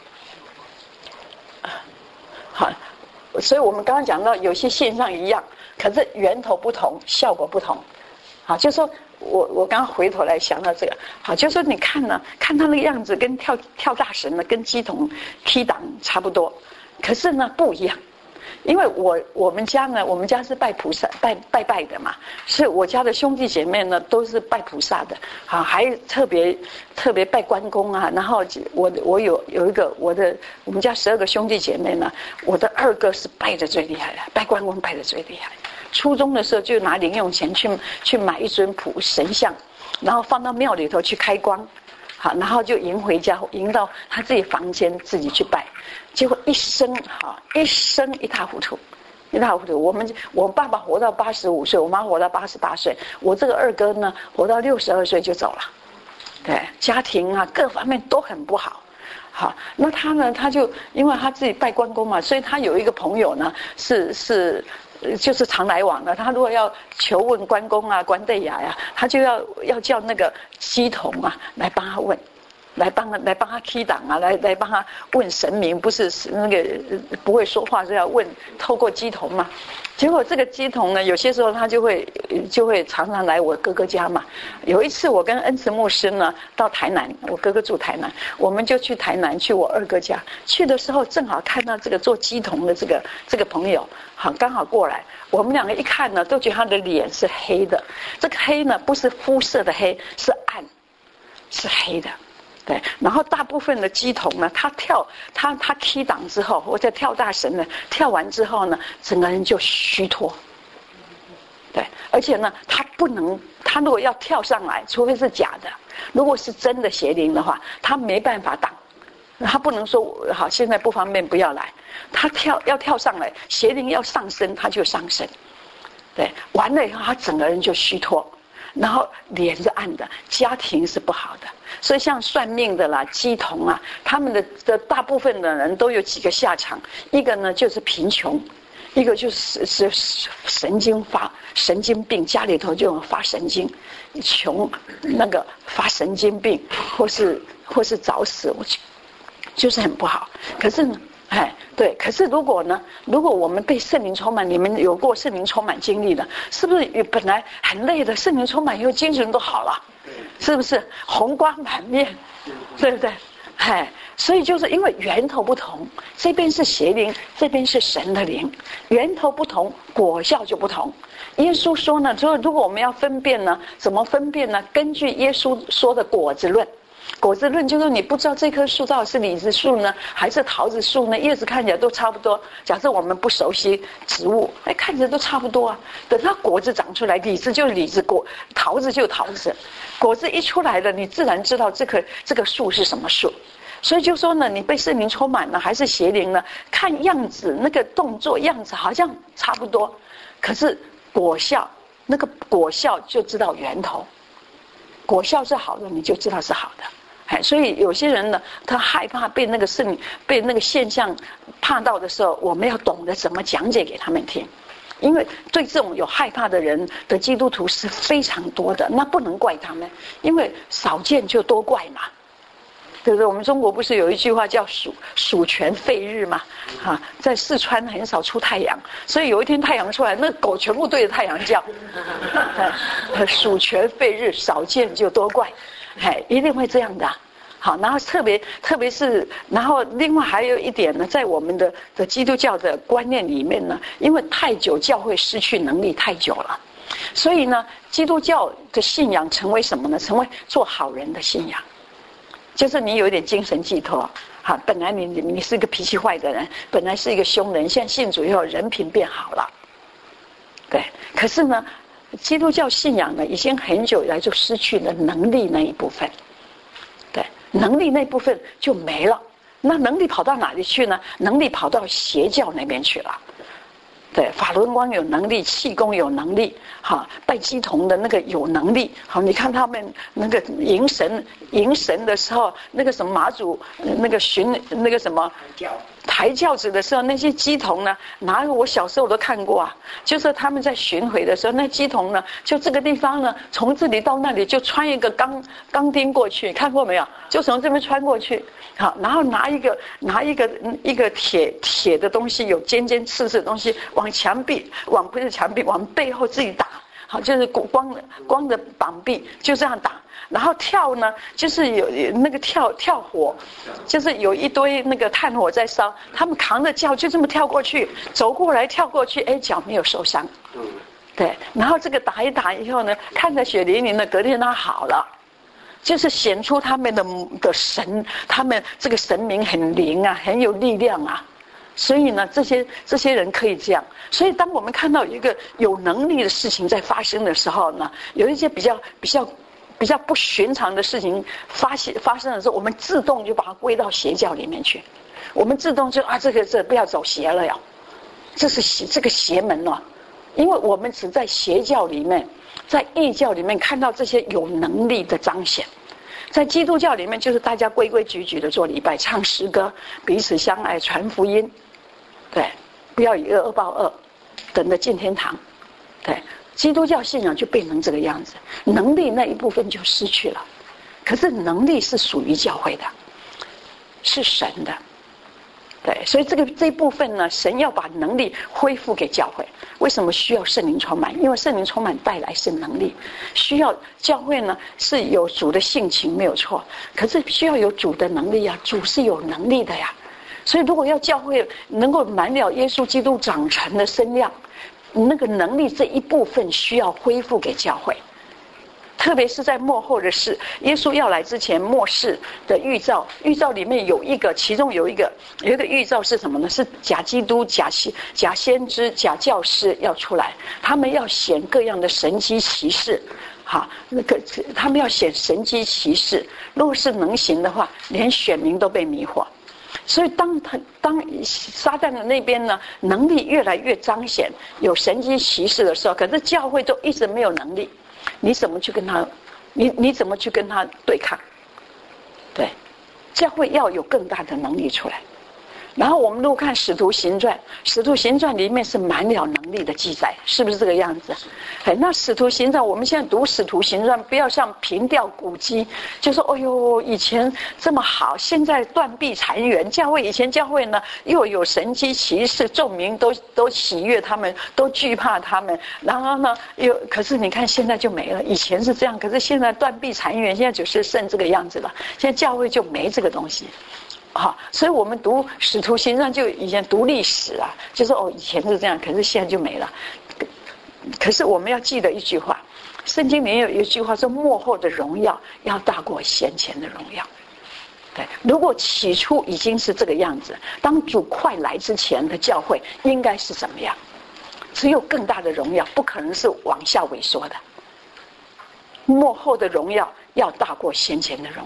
好，所以我们刚刚讲到有些现象一样，可是源头不同，效果不同。好，就说我我刚刚回头来想到这个，好，就说你看呢，看他那个样子跟跳跳大神呢，跟鸡童踢档差不多，可是呢不一样。因为我我们家呢，我们家是拜菩萨拜拜拜的嘛，是我家的兄弟姐妹呢都是拜菩萨的，啊，还特别特别拜关公啊。然后我我有有一个我的我们家十二个兄弟姐妹呢，我的二哥是拜的最厉害的，拜关公拜的最厉害。初中的时候就拿零用钱去去买一尊普神像，然后放到庙里头去开光。好，然后就迎回家，迎到他自己房间自己去拜，结果一生哈一生一塌糊涂，一塌糊涂。我们我爸爸活到八十五岁，我妈活到八十八岁，我这个二哥呢活到六十二岁就走了，对，家庭啊各方面都很不好。好，那他呢，他就因为他自己拜关公嘛，所以他有一个朋友呢是是。就是常来往的，他如果要求问关公啊、关帝雅呀，他就要要叫那个鸡童啊来帮他问，来帮他来帮他踢档啊，来来帮他问神明，不是那个不会说话是要问，透过鸡童嘛。结果这个鸡童呢，有些时候他就会就会常常来我哥哥家嘛。有一次我跟恩慈牧师呢到台南，我哥哥住台南，我们就去台南去我二哥家。去的时候正好看到这个做鸡童的这个这个朋友，好刚好过来。我们两个一看呢，都觉得他的脸是黑的。这个黑呢，不是肤色的黑，是暗，是黑的。对，然后大部分的鸡童呢，他跳他他踢档之后，或者跳大神呢，跳完之后呢，整个人就虚脱。对，而且呢，他不能，他如果要跳上来，除非是假的，如果是真的邪灵的话，他没办法挡。他不能说好，现在不方便，不要来。他跳要跳上来，邪灵要上身，他就上身。对，完了以后，他整个人就虚脱。然后脸是暗的，家庭是不好的，所以像算命的啦、鸡童啊，他们的的大部分的人都有几个下场，一个呢就是贫穷，一个就是是神经发神经病，家里头就发神经，穷那个发神经病，或是或是早死，我就是很不好。可是呢。哎，对，可是如果呢？如果我们被圣灵充满，你们有过圣灵充满经历的，是不是本来很累的，圣灵充满以后精神都好了，是不是红光满面，对不对？哎，所以就是因为源头不同，这边是邪灵，这边是神的灵，源头不同，果效就不同。耶稣说呢，说如果我们要分辨呢，怎么分辨呢？根据耶稣说的果子论。果子论就是你不知道这棵树到底是李子树呢，还是桃子树呢？叶子看起来都差不多。假设我们不熟悉植物，哎，看起来都差不多啊。等它果子长出来，李子就是李子，果桃子就是桃子。果子一出来了，你自然知道这棵这个树是什么树。所以就说呢，你被圣灵充满了还是邪灵呢？看样子那个动作样子好像差不多，可是果效那个果效就知道源头。果效是好的，你就知道是好的。哎，所以有些人呢，他害怕被那个圣被那个现象怕到的时候，我们要懂得怎么讲解给他们听。 因为对这种有害怕的人的基督徒是非常多的，那不能怪他们，因为少见就多怪嘛。对不对？我们中国不是有一句话叫鼠鼠权废日嘛？啊，在四川很少出太阳，所以有一天太阳出来，那狗全部对着太阳叫。鼠权废日，少见就多怪，哎，一定会这样的。好，然后特别特别是，然后另外还有一点呢，在我们的的基督教的观念里面呢，因为太久教会失去能力太久了，所以呢，基督教的信仰成为什么呢？成为做好人的信仰。就是你有一点精神寄托，哈，本来你你是一个脾气坏的人，本来是一个凶人，现在信主以后人品变好了，对。可是呢，基督教信仰呢，已经很久以来就失去了能力那一部分，对，能力那部分就没了。那能力跑到哪里去呢？能力跑到邪教那边去了。对，法轮功有能力，气功有能力，哈，拜鸡童的那个有能力，好，你看他们那个迎神迎神的时候，那个什么马祖那个巡那个什么抬轿子的时候，那些鸡童呢，哪有我小时候我都看过啊，就是他们在巡回的时候，那鸡童呢，就这个地方呢，从这里到那里就穿一个钢钢钉过去，看过没有？就从这边穿过去。好，然后拿一个拿一个一个铁铁的东西，有尖尖刺刺的东西，往墙壁，往不是墙壁，往背后自己打。好，就是光光的绑臂，就这样打。然后跳呢，就是有那个跳跳火，就是有一堆那个炭火在烧，他们扛着轿就这么跳过去，走过来跳过去，哎，脚没有受伤。对，然后这个打一打以后呢，看着血淋淋的，隔天他好了。就是显出他们的的神，他们这个神明很灵啊，很有力量啊，所以呢，这些这些人可以这样。所以，当我们看到一个有能力的事情在发生的时候呢，有一些比较比较比较不寻常的事情发现发生的时候，我们自动就把它归到邪教里面去，我们自动就啊，这个这不要走邪了呀，这是邪这个邪门了，因为我们只在邪教里面。在异教里面看到这些有能力的彰显，在基督教里面就是大家规规矩矩的做礼拜、唱诗歌、彼此相爱、传福音，对，不要以恶报恶，等着进天堂。对，基督教信仰就变成这个样子，能力那一部分就失去了。可是能力是属于教会的，是神的。对，所以这个这一部分呢，神要把能力恢复给教会。为什么需要圣灵充满？因为圣灵充满带来是能力，需要教会呢是有主的性情没有错，可是需要有主的能力啊，主是有能力的呀。所以如果要教会能够满了耶稣基督长成的身量，那个能力这一部分需要恢复给教会。特别是在末后的事，耶稣要来之前，末世的预兆，预兆里面有一个，其中有一个有一个预兆是什么呢？是假基督、假先、假先知、假教师要出来，他们要显各样的神迹奇事，好，那个他们要显神迹奇事，如果是能行的话，连选民都被迷惑。所以当他当撒旦的那边呢，能力越来越彰显，有神迹奇事的时候，可是教会都一直没有能力。你怎么去跟他，你你怎么去跟他对抗？对，教会要有更大的能力出来。然后我们如果看《使徒行传》，《使徒行传》里面是满了能力的记载，是不是这个样子？哎，那《使徒行传》，我们现在读《使徒行传》，不要像凭吊古迹，就说：“哎呦，以前这么好，现在断壁残垣。”教会以前教会呢，又有神迹奇事，众民都都喜悦他们，都惧怕他们。然后呢，又可是你看现在就没了。以前是这样，可是现在断壁残垣，现在就是剩这个样子了。现在教会就没这个东西。好，所以我们读《使徒行传》就以前读历史啊，就说哦，以前是这样，可是现在就没了。可是我们要记得一句话，圣经里面有一句话说：“末后的荣耀要大过先前的荣耀。”对，如果起初已经是这个样子，当主快来之前的教会应该是怎么样？只有更大的荣耀，不可能是往下萎缩的。末后的荣耀要大过先前的荣耀，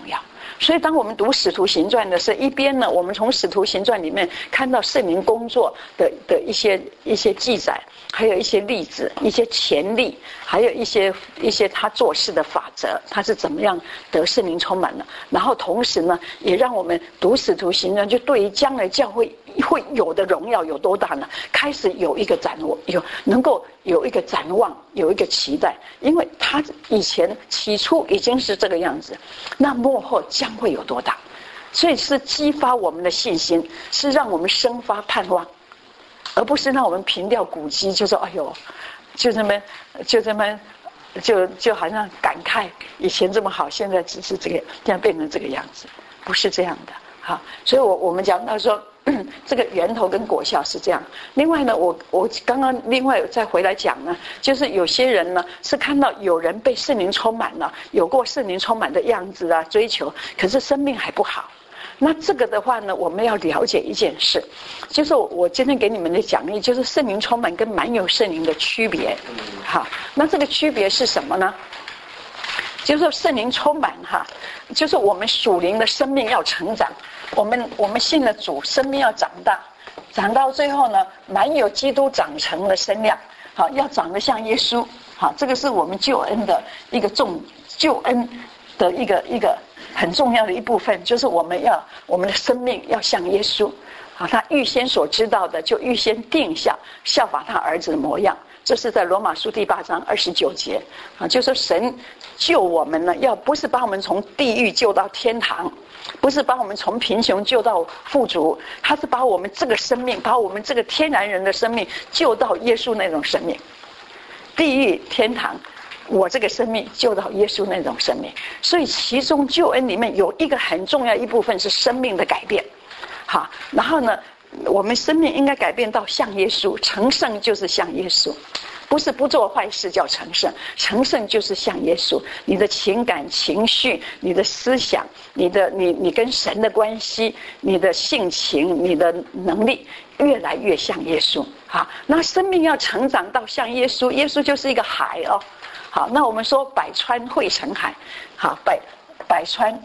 所以当我们读使徒行传的时候，一边呢我们从使徒行传里面看到圣灵工作的的一些一些记载，还有一些例子，一些前例，还有一些一些他做事的法则，他是怎么样得圣灵充满的。然后同时呢也让我们读使徒行传，就对于将来教会会有的荣耀有多大呢，开始有一个展望，有能够有一个展望，有一个期待。因为他以前起初已经是这个样子，那末后将会有多大，所以是激发我们的信心，是让我们生发盼望，而不是让我们凭吊古迹，就说哎呦就这么就这么就就好像感慨以前这么好，现在只是这个现在变成这个样子，不是这样的。好，所以我我们讲到说这个源头跟果效是这样。另外呢，我我刚刚另外再回来讲呢，就是有些人呢是看到有人被圣灵充满了，有过圣灵充满的样子啊，追求，可是生命还不好。那这个的话呢，我们要了解一件事，就是我今天给你们的讲义，就是圣灵充满跟满有圣灵的区别。好，那这个区别是什么呢？就是说圣灵充满哈，就是我们属灵的生命要成长，我们我们信了主，生命要长大，长到最后呢，满有基督长成的身量，好，要长得像耶稣，好，这个是我们救恩的一个重救恩的一个一个很重要的一部分，就是我们要我们的生命要像耶稣，好，他预先所知道的就预先定下，效法他儿子的模样。这是在罗马书第八章二十九节啊，就说神救我们呢，要不是把我们从地狱救到天堂，不是把我们从贫穷救到富足，他是把我们这个生命，把我们这个天然人的生命救到耶稣那种生命。地狱天堂，我这个生命救到耶稣那种生命。所以其中救恩里面有一个很重要一部分是生命的改变。好，然后呢我们生命应该改变到像耶稣，成圣就是像耶稣，不是不做坏事叫成圣，成圣就是像耶稣。你的情感情绪，你的思想，你的你你跟神的关系，你的性情，你的能力越来越像耶稣。好，那生命要成长到像耶稣，耶稣就是一个海哦。好，那我们说百川汇成海，好，百百川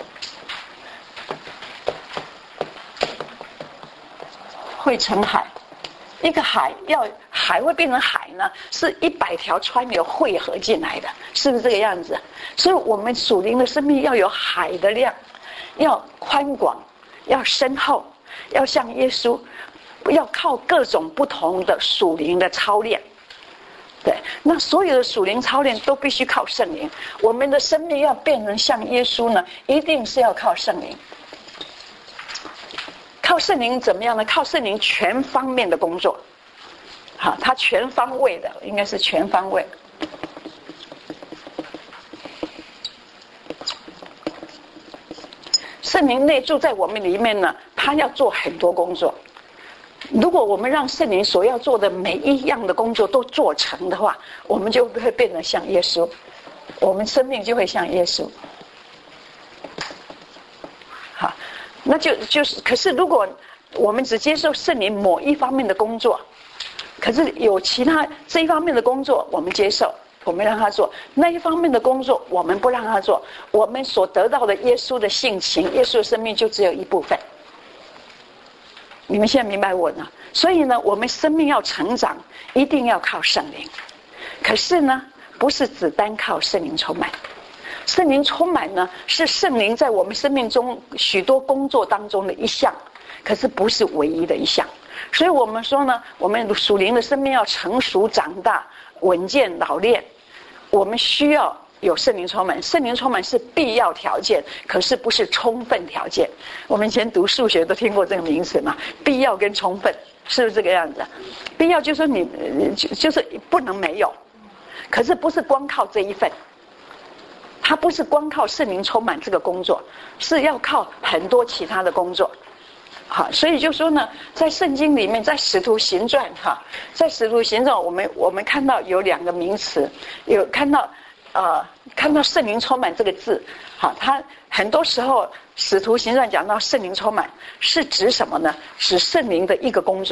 会成海，一个海要海会变成海呢，是一百条川流汇合进来的，是不是这个样子？所以我们属灵的生命要有海的量，要宽广，要深厚，要像耶稣，要靠各种不同的属灵的操练。对，那所有的属灵操练都必须靠圣灵。我们的生命要变成像耶稣呢，一定是要靠圣灵。靠圣灵怎么样呢？靠圣灵全方面的工作，好，它全方位的，应该是全方位。圣灵内住在我们里面呢，他要做很多工作。如果我们让圣灵所要做的每一样的工作都做成的话，我们就会变得像耶稣，我们生命就会像耶稣。好。那就就是，可是如果我们只接受圣灵某一方面的工作，可是有其他这一方面的工作我们接受，我们让他做，那一方面的工作我们不让他做，我们所得到的耶稣的性情，耶稣的生命就只有一部分。你们现在明白我呢？所以呢，我们生命要成长，一定要靠圣灵。可是呢，不是只单靠圣灵充满。圣灵充满呢，是圣灵在我们生命中许多工作当中的一项，可是不是唯一的一项。所以我们说呢，我们属灵的生命要成熟长大、稳健老练，我们需要有圣灵充满。圣灵充满是必要条件，可是不是充分条件。我们以前读数学都听过这个名词嘛，必要跟充分，是不是这个样子？必要就是你就就是不能没有，可是不是光靠这一份。它不是光靠圣灵充满这个工作，是要靠很多其他的工作。好，所以就说呢，在圣经里面，在使徒行传哈，在使徒行传，我们我们看到有两个名词，有看到呃看到圣灵充满这个字，好，它很多时候使徒行传讲到圣灵充满是指什么呢？指圣灵的一个工作，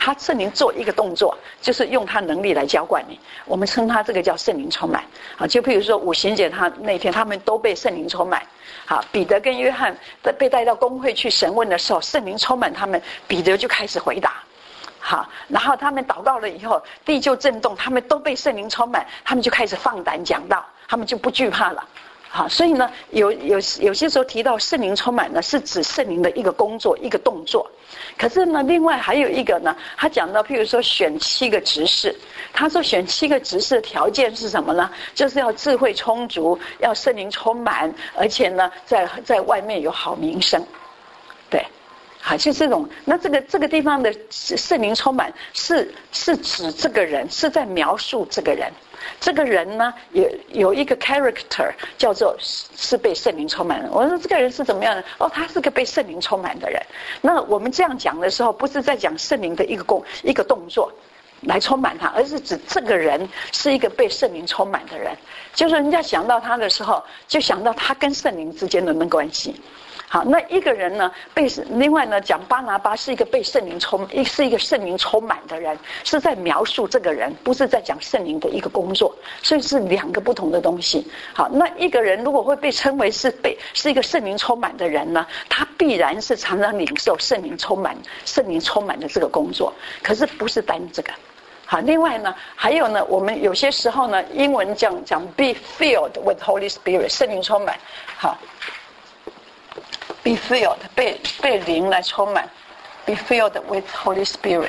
他圣灵做一个动作，就是用他能力来浇灌你，我们称他这个叫圣灵充满。好，就譬如说五旬节他那天他们都被圣灵充满。好，彼得跟约翰被带到公会去审问的时候，圣灵充满他们，彼得就开始回答。好，然后他们祷告了以后，地就震动，他们都被圣灵充满，他们就开始放胆讲道，他们就不惧怕了。好，所以呢，有有有些时候提到圣灵充满呢，是指圣灵的一个工作、一个动作。可是呢，另外还有一个呢，他讲到，譬如说选七个执事，他说选七个执事的条件是什么呢？就是要智慧充足，要圣灵充满，而且呢，在在外面有好名声。对，好，就这种。那这个这个地方的圣灵充满是是指这个人，是在描述这个人。这个人呢，有有一个 character 叫做是被圣灵充满的。我说这个人是怎么样的？哦，他是个被圣灵充满的人。那我们这样讲的时候，不是在讲圣灵的一个工一个动作来充满他，而是指这个人是一个被圣灵充满的人。就是人家想到他的时候，就想到他跟圣灵之间的那关系。好，那一个人呢，被另外呢讲巴拿巴是一个被圣灵充，是一个圣灵充满的人，是在描述这个人，不是在讲圣灵的一个工作，所以是两个不同的东西。好，那一个人如果会被称为是被是一个圣灵充满的人呢，他必然是常常领受圣灵充满、圣灵充满的这个工作，可是不是单这个。好，另外呢，还有呢，我们有些时候呢，英文讲讲 be filled with Holy Spirit， 圣灵充满。好。Be filled， 被被灵来充满 ，be filled with Holy Spirit。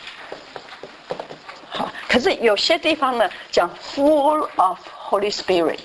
好，可是有些地方呢讲 full of Holy Spirit。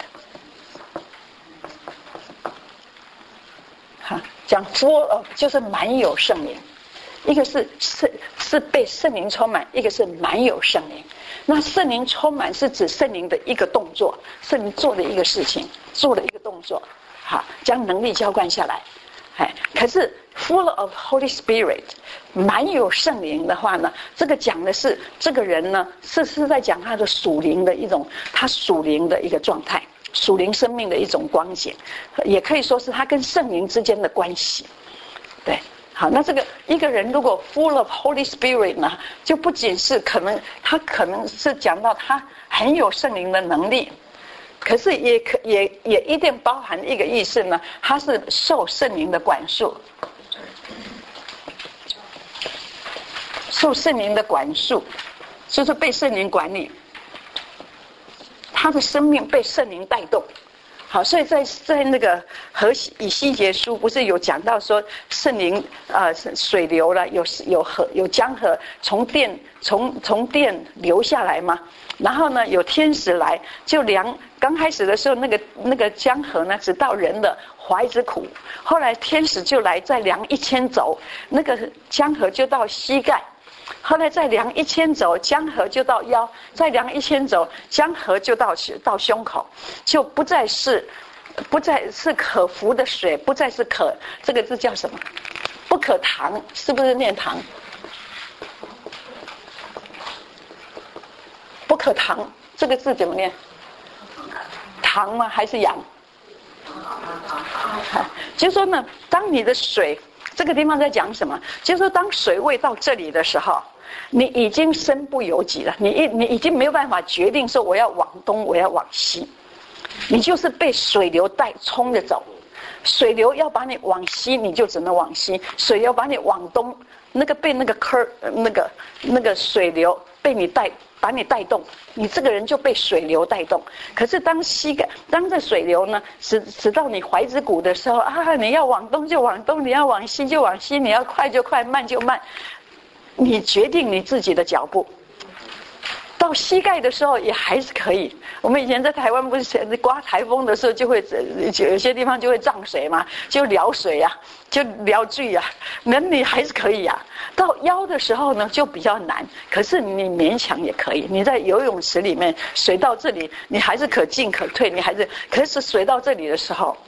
好，讲 full of 就是满有圣灵，一个是是是被圣灵充满，一个是满有圣灵。那圣灵充满是指圣灵的一个动作，圣灵做的一个事情，做了一个动作，好，将能力浇灌下来。哎，可是 full of Holy Spirit， 满有圣灵的话呢，这个讲的是这个人呢，是是在讲他的属灵的一种，他属灵的一个状态，属灵生命的一种光景，也可以说是他跟圣灵之间的关系。对，好，那这个一个人如果 full of Holy Spirit 呢，就不仅是可能，他可能是讲到他很有圣灵的能力。可是也可也也一定包含一个意思呢，他是受圣灵的管束，受圣灵的管束，就是被圣灵管理，他的生命被圣灵带动。好，所以在在那个和以西结书不是有讲到说圣灵呃水流了，有有河有江河从殿从从殿流下来吗？然后呢有天使来就量，刚开始的时候那个那个江河呢只到人的怀子苦，后来天使就来再量一千肘，那个江河就到膝盖。后来再量一千肘，江河就到腰；再量一千肘，江河就到到胸口，就不再是不再是可服的水，不再是可这个字叫什么？不可糖，是不是念糖？不可糖这个字怎么念？糖吗？还是羊？就是说呢，当你的水。这个地方在讲什么？就是说，当水位到这里的时候，你已经身不由己了，你一你已经没有办法决定说我要往东，我要往西，你就是被水流带冲着走。水流要把你往西，你就只能往西；水流把你往东，那个被那个坑那个那个水流被你带。把你带动，你这个人就被水流带动。可是当膝盖，当这水流呢，直直到你怀子骨的时候啊，你要往东就往东，你要往西就往西，你要快就快，慢就慢，你决定你自己的脚步。到膝盖的时候也还是可以。我们以前在台湾不是刮台风的时候就会有些地方就会涨水嘛，就撩水啊，就撩坠啊，那你还是可以啊。到腰的时候呢就比较难，可是你勉强也可以。你在游泳池里面，水到这里你还是可进可退，你还是可是水到这里的时候，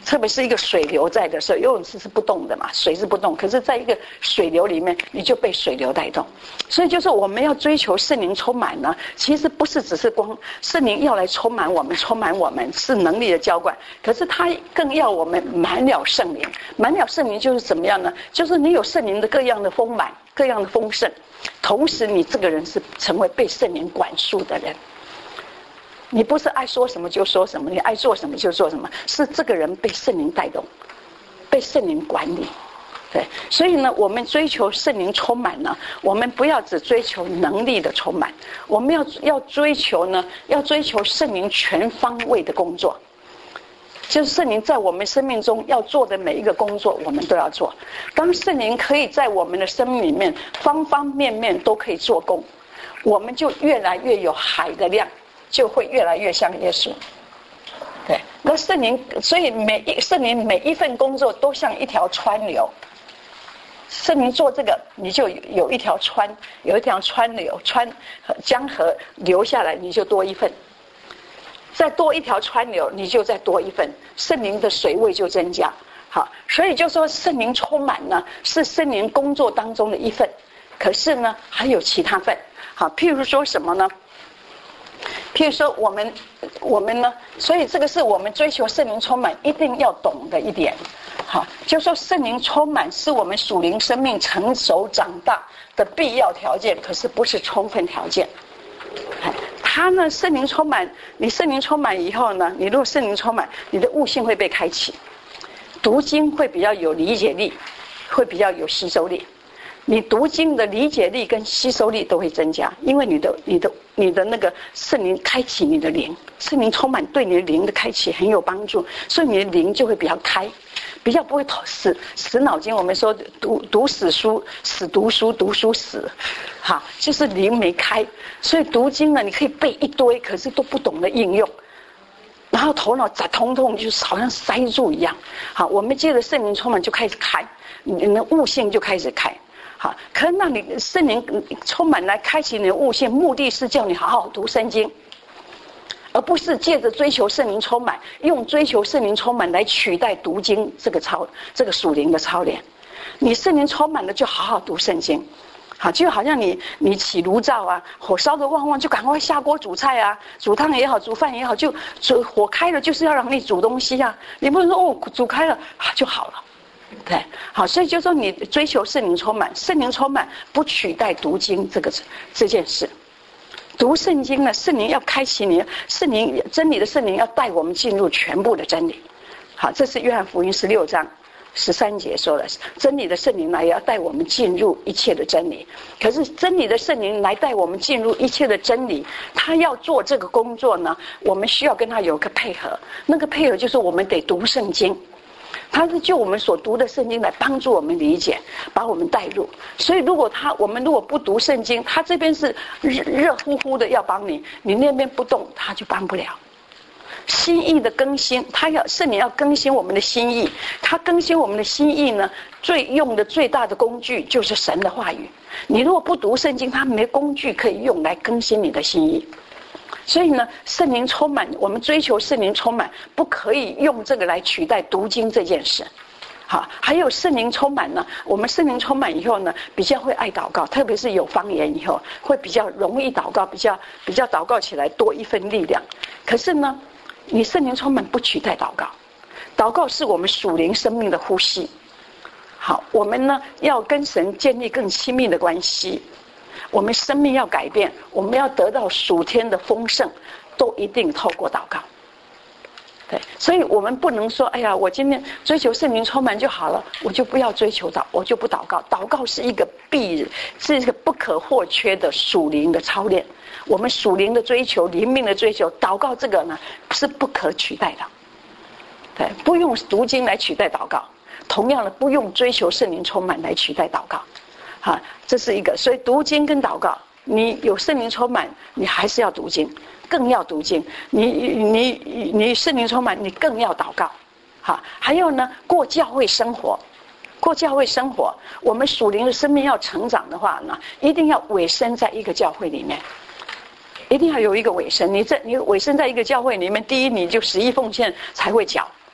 特别是一个水流在的时候，游泳池是不动的嘛，水是不动，可是在一个水流里面，你就被水流带动。所以就是我们要追求圣灵充满呢，其实不是只是光圣灵要来充满我们，充满我们是能力的浇灌，可是他更要我们满了圣灵。满了圣灵就是怎么样呢？就是你有圣灵的各样的丰满，各样的丰盛，同时你这个人是成为被圣灵管束的人。你不是爱说什么就说什么，你爱做什么就做什么，是这个人被圣灵带动，被圣灵管理。对，所以呢，我们追求圣灵充满呢，我们不要只追求能力的充满，我们要要追求呢，要追求圣灵全方位的工作。就是圣灵在我们生命中要做的每一个工作，我们都要做。当圣灵可以在我们的生命里面方方面面都可以做工，我们就越来越有海的量，就会越来越像耶稣。对，那圣灵，所以每一圣灵每一份工作都像一条川流。圣灵做这个，你就有一条川，有一条川流，川江河流下来，你就多一份。再多一条川流，你就再多一份，圣灵的水位就增加。好，所以就说圣灵充满呢，是圣灵工作当中的一份，可是呢，还有其他份。好，譬如说什么呢？譬如说我们我们呢，所以这个是我们追求圣灵充满一定要懂的一点。好，就说圣灵充满是我们属灵生命成熟长大的必要条件，可是不是充分条件。他呢，圣灵充满，你圣灵充满以后呢，你如果圣灵充满，你的悟性会被开启，读经会比较有理解力，会比较有吸收力。你读经的理解力跟吸收力都会增加，因为你的你的你的那个圣灵开启你的灵，圣灵充满对你的灵的开启很有帮助，所以你的灵就会比较开，比较不会死死脑筋。我们说读读死书，死读书，读书死，好，就是灵没开。所以读经呢，你可以背一堆，可是都不懂得应用，然后头脑咋通通就是好像塞住一样。好，我们借着圣灵充满就开始开，你的悟性就开始开。好，可是那你圣灵充满来开启你的悟性，目的是叫你好好读圣经，而不是借着追求圣灵充满，用追求圣灵充满来取代读经这个操这个属灵的操练。你圣灵充满了，就好好读圣经。好，就好像你你起炉灶啊，火烧得旺旺，就赶快下锅煮菜啊，煮汤也好，煮饭也好，就煮火开了，就是要让你煮东西啊。你不能说哦，煮开了啊就好了。对，好，所以就说你追求圣灵充满，圣灵充满不取代读经这个这件事。读圣经呢，圣灵要开启你，圣灵真理的圣灵要带我们进入全部的真理。好，这是约翰福音十六章十三节说了，真理的圣灵来要带我们进入一切的真理。可是真理的圣灵来带我们进入一切的真理，他要做这个工作呢，我们需要跟他有个配合，那个配合就是我们得读圣经。他是就我们所读的圣经来帮助我们理解，把我们带入。所以如果他我们如果不读圣经，他这边是热热乎乎的要帮你，你那边不动，他就帮不了。心意的更新，他要圣灵要更新我们的心意，他更新我们的心意呢，最用的最大的工具就是神的话语。你如果不读圣经，他没工具可以用来更新你的心意。所以呢，圣灵充满，我们追求圣灵充满，不可以用这个来取代读经这件事。好，还有圣灵充满呢，我们圣灵充满以后呢，比较会爱祷告，特别是有方言以后，会比较容易祷告，比较比较祷告起来多一份力量。可是呢，你圣灵充满不取代祷告，祷告是我们属灵生命的呼吸。好，我们呢要跟神建立更亲密的关系。我们生命要改变，我们要得到属天的丰盛，都一定透过祷告。对，所以我们不能说，哎呀，我今天追求圣灵充满就好了，我就不要追求祷，我就不祷告。祷告是一个必，是一个不可或缺的属灵的操练。我们属灵的追求，灵命的追求，祷告这个呢是不可取代的。对，不用读经来取代祷告，同样的，不用追求圣灵充满来取代祷告。啊，这是一个，所以读经跟祷告，你有圣灵充满，你还是要读经，更要读经。你你你圣灵充满，你更要祷告。好，还有呢，过教会生活，过教会生活，我们属灵的生命要成长的话呢，一定要委身在一个教会里面，一定要有一个委身。你这你委身在一个教会里面，第一，你就十一奉献才会缴。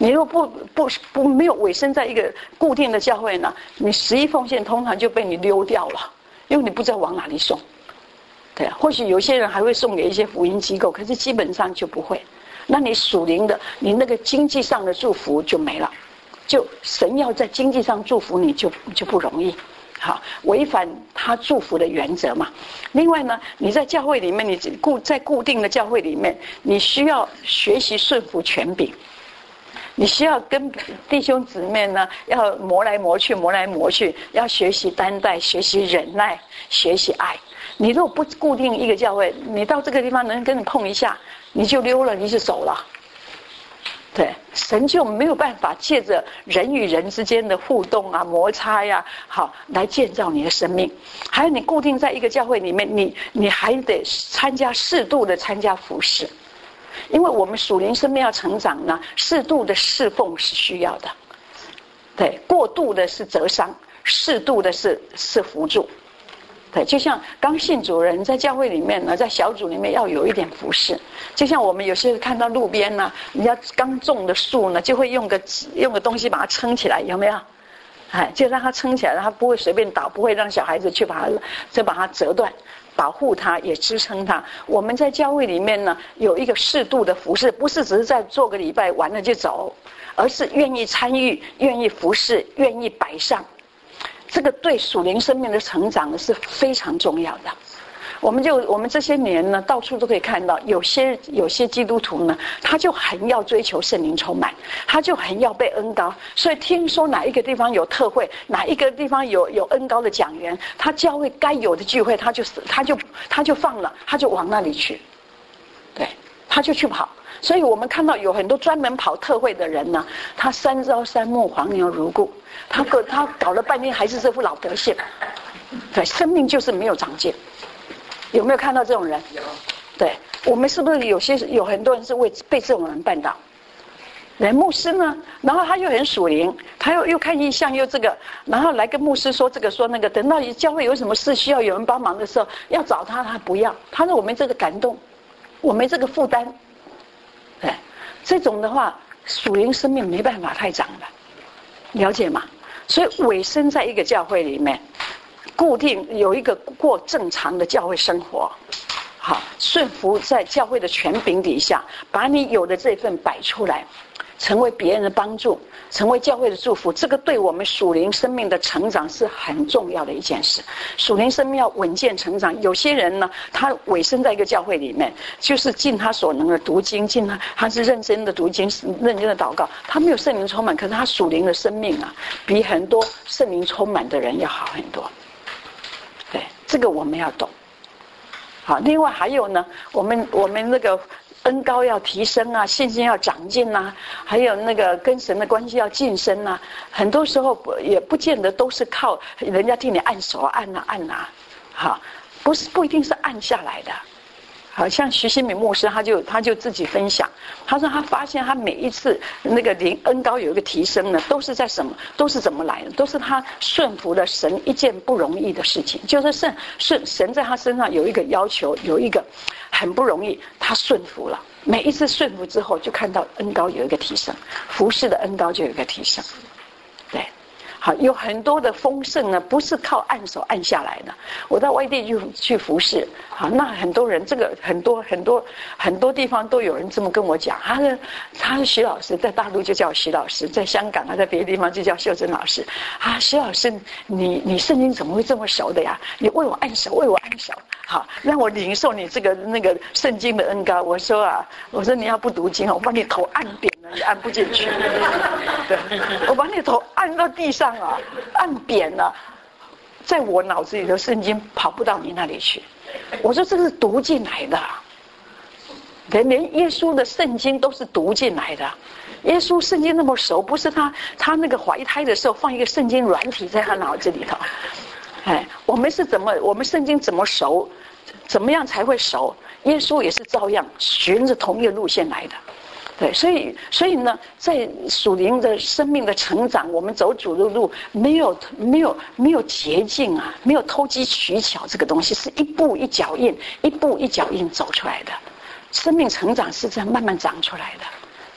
你若不不不没有委身在一个固定的教会呢，你十一奉献通常就被你溜掉了，因为你不知道往哪里送。对啊，或许有些人还会送给一些福音机构，可是基本上就不会。那你属灵的，你那个经济上的祝福就没了，就神要在经济上祝福你就就不容易。好，违反他祝福的原则嘛。另外呢，你在教会里面，你固在固定的教会里面，你需要学习顺服权柄，你需要跟弟兄姊妹呢要磨来磨去，磨来磨去，要学习担待，学习忍耐，学习爱。你如果不固定一个教会，你到这个地方能跟你碰一下，你就溜了，你就走了。对，神就没有办法借着人与人之间的互动啊、摩擦呀、啊，好来建造你的生命。还有你固定在一个教会里面，你你还得参加适度的参加服事，因为我们属灵生命要成长呢，适度的侍奉是需要的。对，过度的是折伤，适度的是是辅助。对，就像刚信主人在教会里面呢，在小组里面要有一点服侍。就像我们有些看到路边呢，人家刚种的树呢，就会用个用个东西把它撑起来，有没有？哎，就让它撑起来，让它不会随便倒，不会让小孩子去把它再把它折断，保护它，也支撑它。我们在教会里面呢，有一个适度的服侍，不是只是在做个礼拜完了就走，而是愿意参与，愿意服侍，愿意摆上。这个对属灵生命的成长是非常重要的。我们就我们这些年呢，到处都可以看到，有些有些基督徒呢，他就很要追求圣灵充满，他就很要被恩膏。所以听说哪一个地方有特会，哪一个地方有有恩膏的讲员，他教会该有的聚会，他就他就他就放了，他就往那里去，对，他就去跑。所以我们看到有很多专门跑特会的人呢，他三朝三暮，黄牛如故，他搞他搞了半天还是这副老德性，对，生命就是没有长进。有没有看到这种人？对，我们是不是有些有很多人是为被这种人绊倒？人牧师呢，然后他又很属灵，他又又看异象又这个，然后来跟牧师说这个说那个，等到教会有什么事需要有人帮忙的时候，要找他他不要，他说我没这个感动，我没这个负担。对，这种的话，属灵生命没办法太长了，了解吗？所以委身在一个教会里面，固定有一个过正常的教会生活，好，顺服在教会的权柄底下，把你有的这份摆出来，成为别人的帮助，成为教会的祝福，这个对我们属灵生命的成长是很重要的一件事。属灵生命要稳健成长，有些人呢，他委身在一个教会里面，就是尽他所能的读经，尽他他是认真的读经，认真的祷告，他没有圣灵充满，可是他属灵的生命啊，比很多圣灵充满的人要好很多。对，这个我们要懂。好，另外还有呢，我们我们那个恩膏要提升啊，信心要长进啊，还有那个跟神的关系要晋升啊，很多时候也不见得都是靠人家替你按手按啊按啊，好，不是不一定是按下来的。好像徐新敏牧师，他就他就自己分享，他说他发现他每一次那个灵恩膏有一个提升呢，都是在什么，都是怎么来的，都是他顺服了神一件不容易的事情，就是神顺神在他身上有一个要求，有一个很不容易，他顺服了，每一次顺服之后，就看到恩膏有一个提升，服侍的恩膏就有一个提升，对。好，有很多的丰盛呢，不是靠按手按下来的。我到外地去去服侍，好，那很多人，这个很多很多很多地方都有人这么跟我讲，他是他是徐老师，在大陆就叫徐老师，在香港啊，在别的地方就叫秀珍老师。啊，徐老师，你你圣经怎么会这么熟的呀？你为我按手，为我按手，好，让我领受你这个那个圣经的恩膏。我说啊，我说你要不读经，我把你头按扁了，你按不进去。对，我把你头按到地上。啊，按扁了，在我脑子里的圣经跑不到你那里去。我说这是读进来的，连耶稣的圣经都是读进来的。耶稣圣经那么熟，不是他他那个怀胎的时候放一个圣经软体在他脑子里头。哎，我们是怎么，我们圣经怎么熟，怎么样才会熟？耶稣也是照样循着同一个路线来的。对，所以所以呢，在属灵的生命的成长，我们走主的路，没有没有没有捷径啊，没有偷机取巧，这个东西是一步一脚印，一步一脚印走出来的。生命成长是这样慢慢长出来的。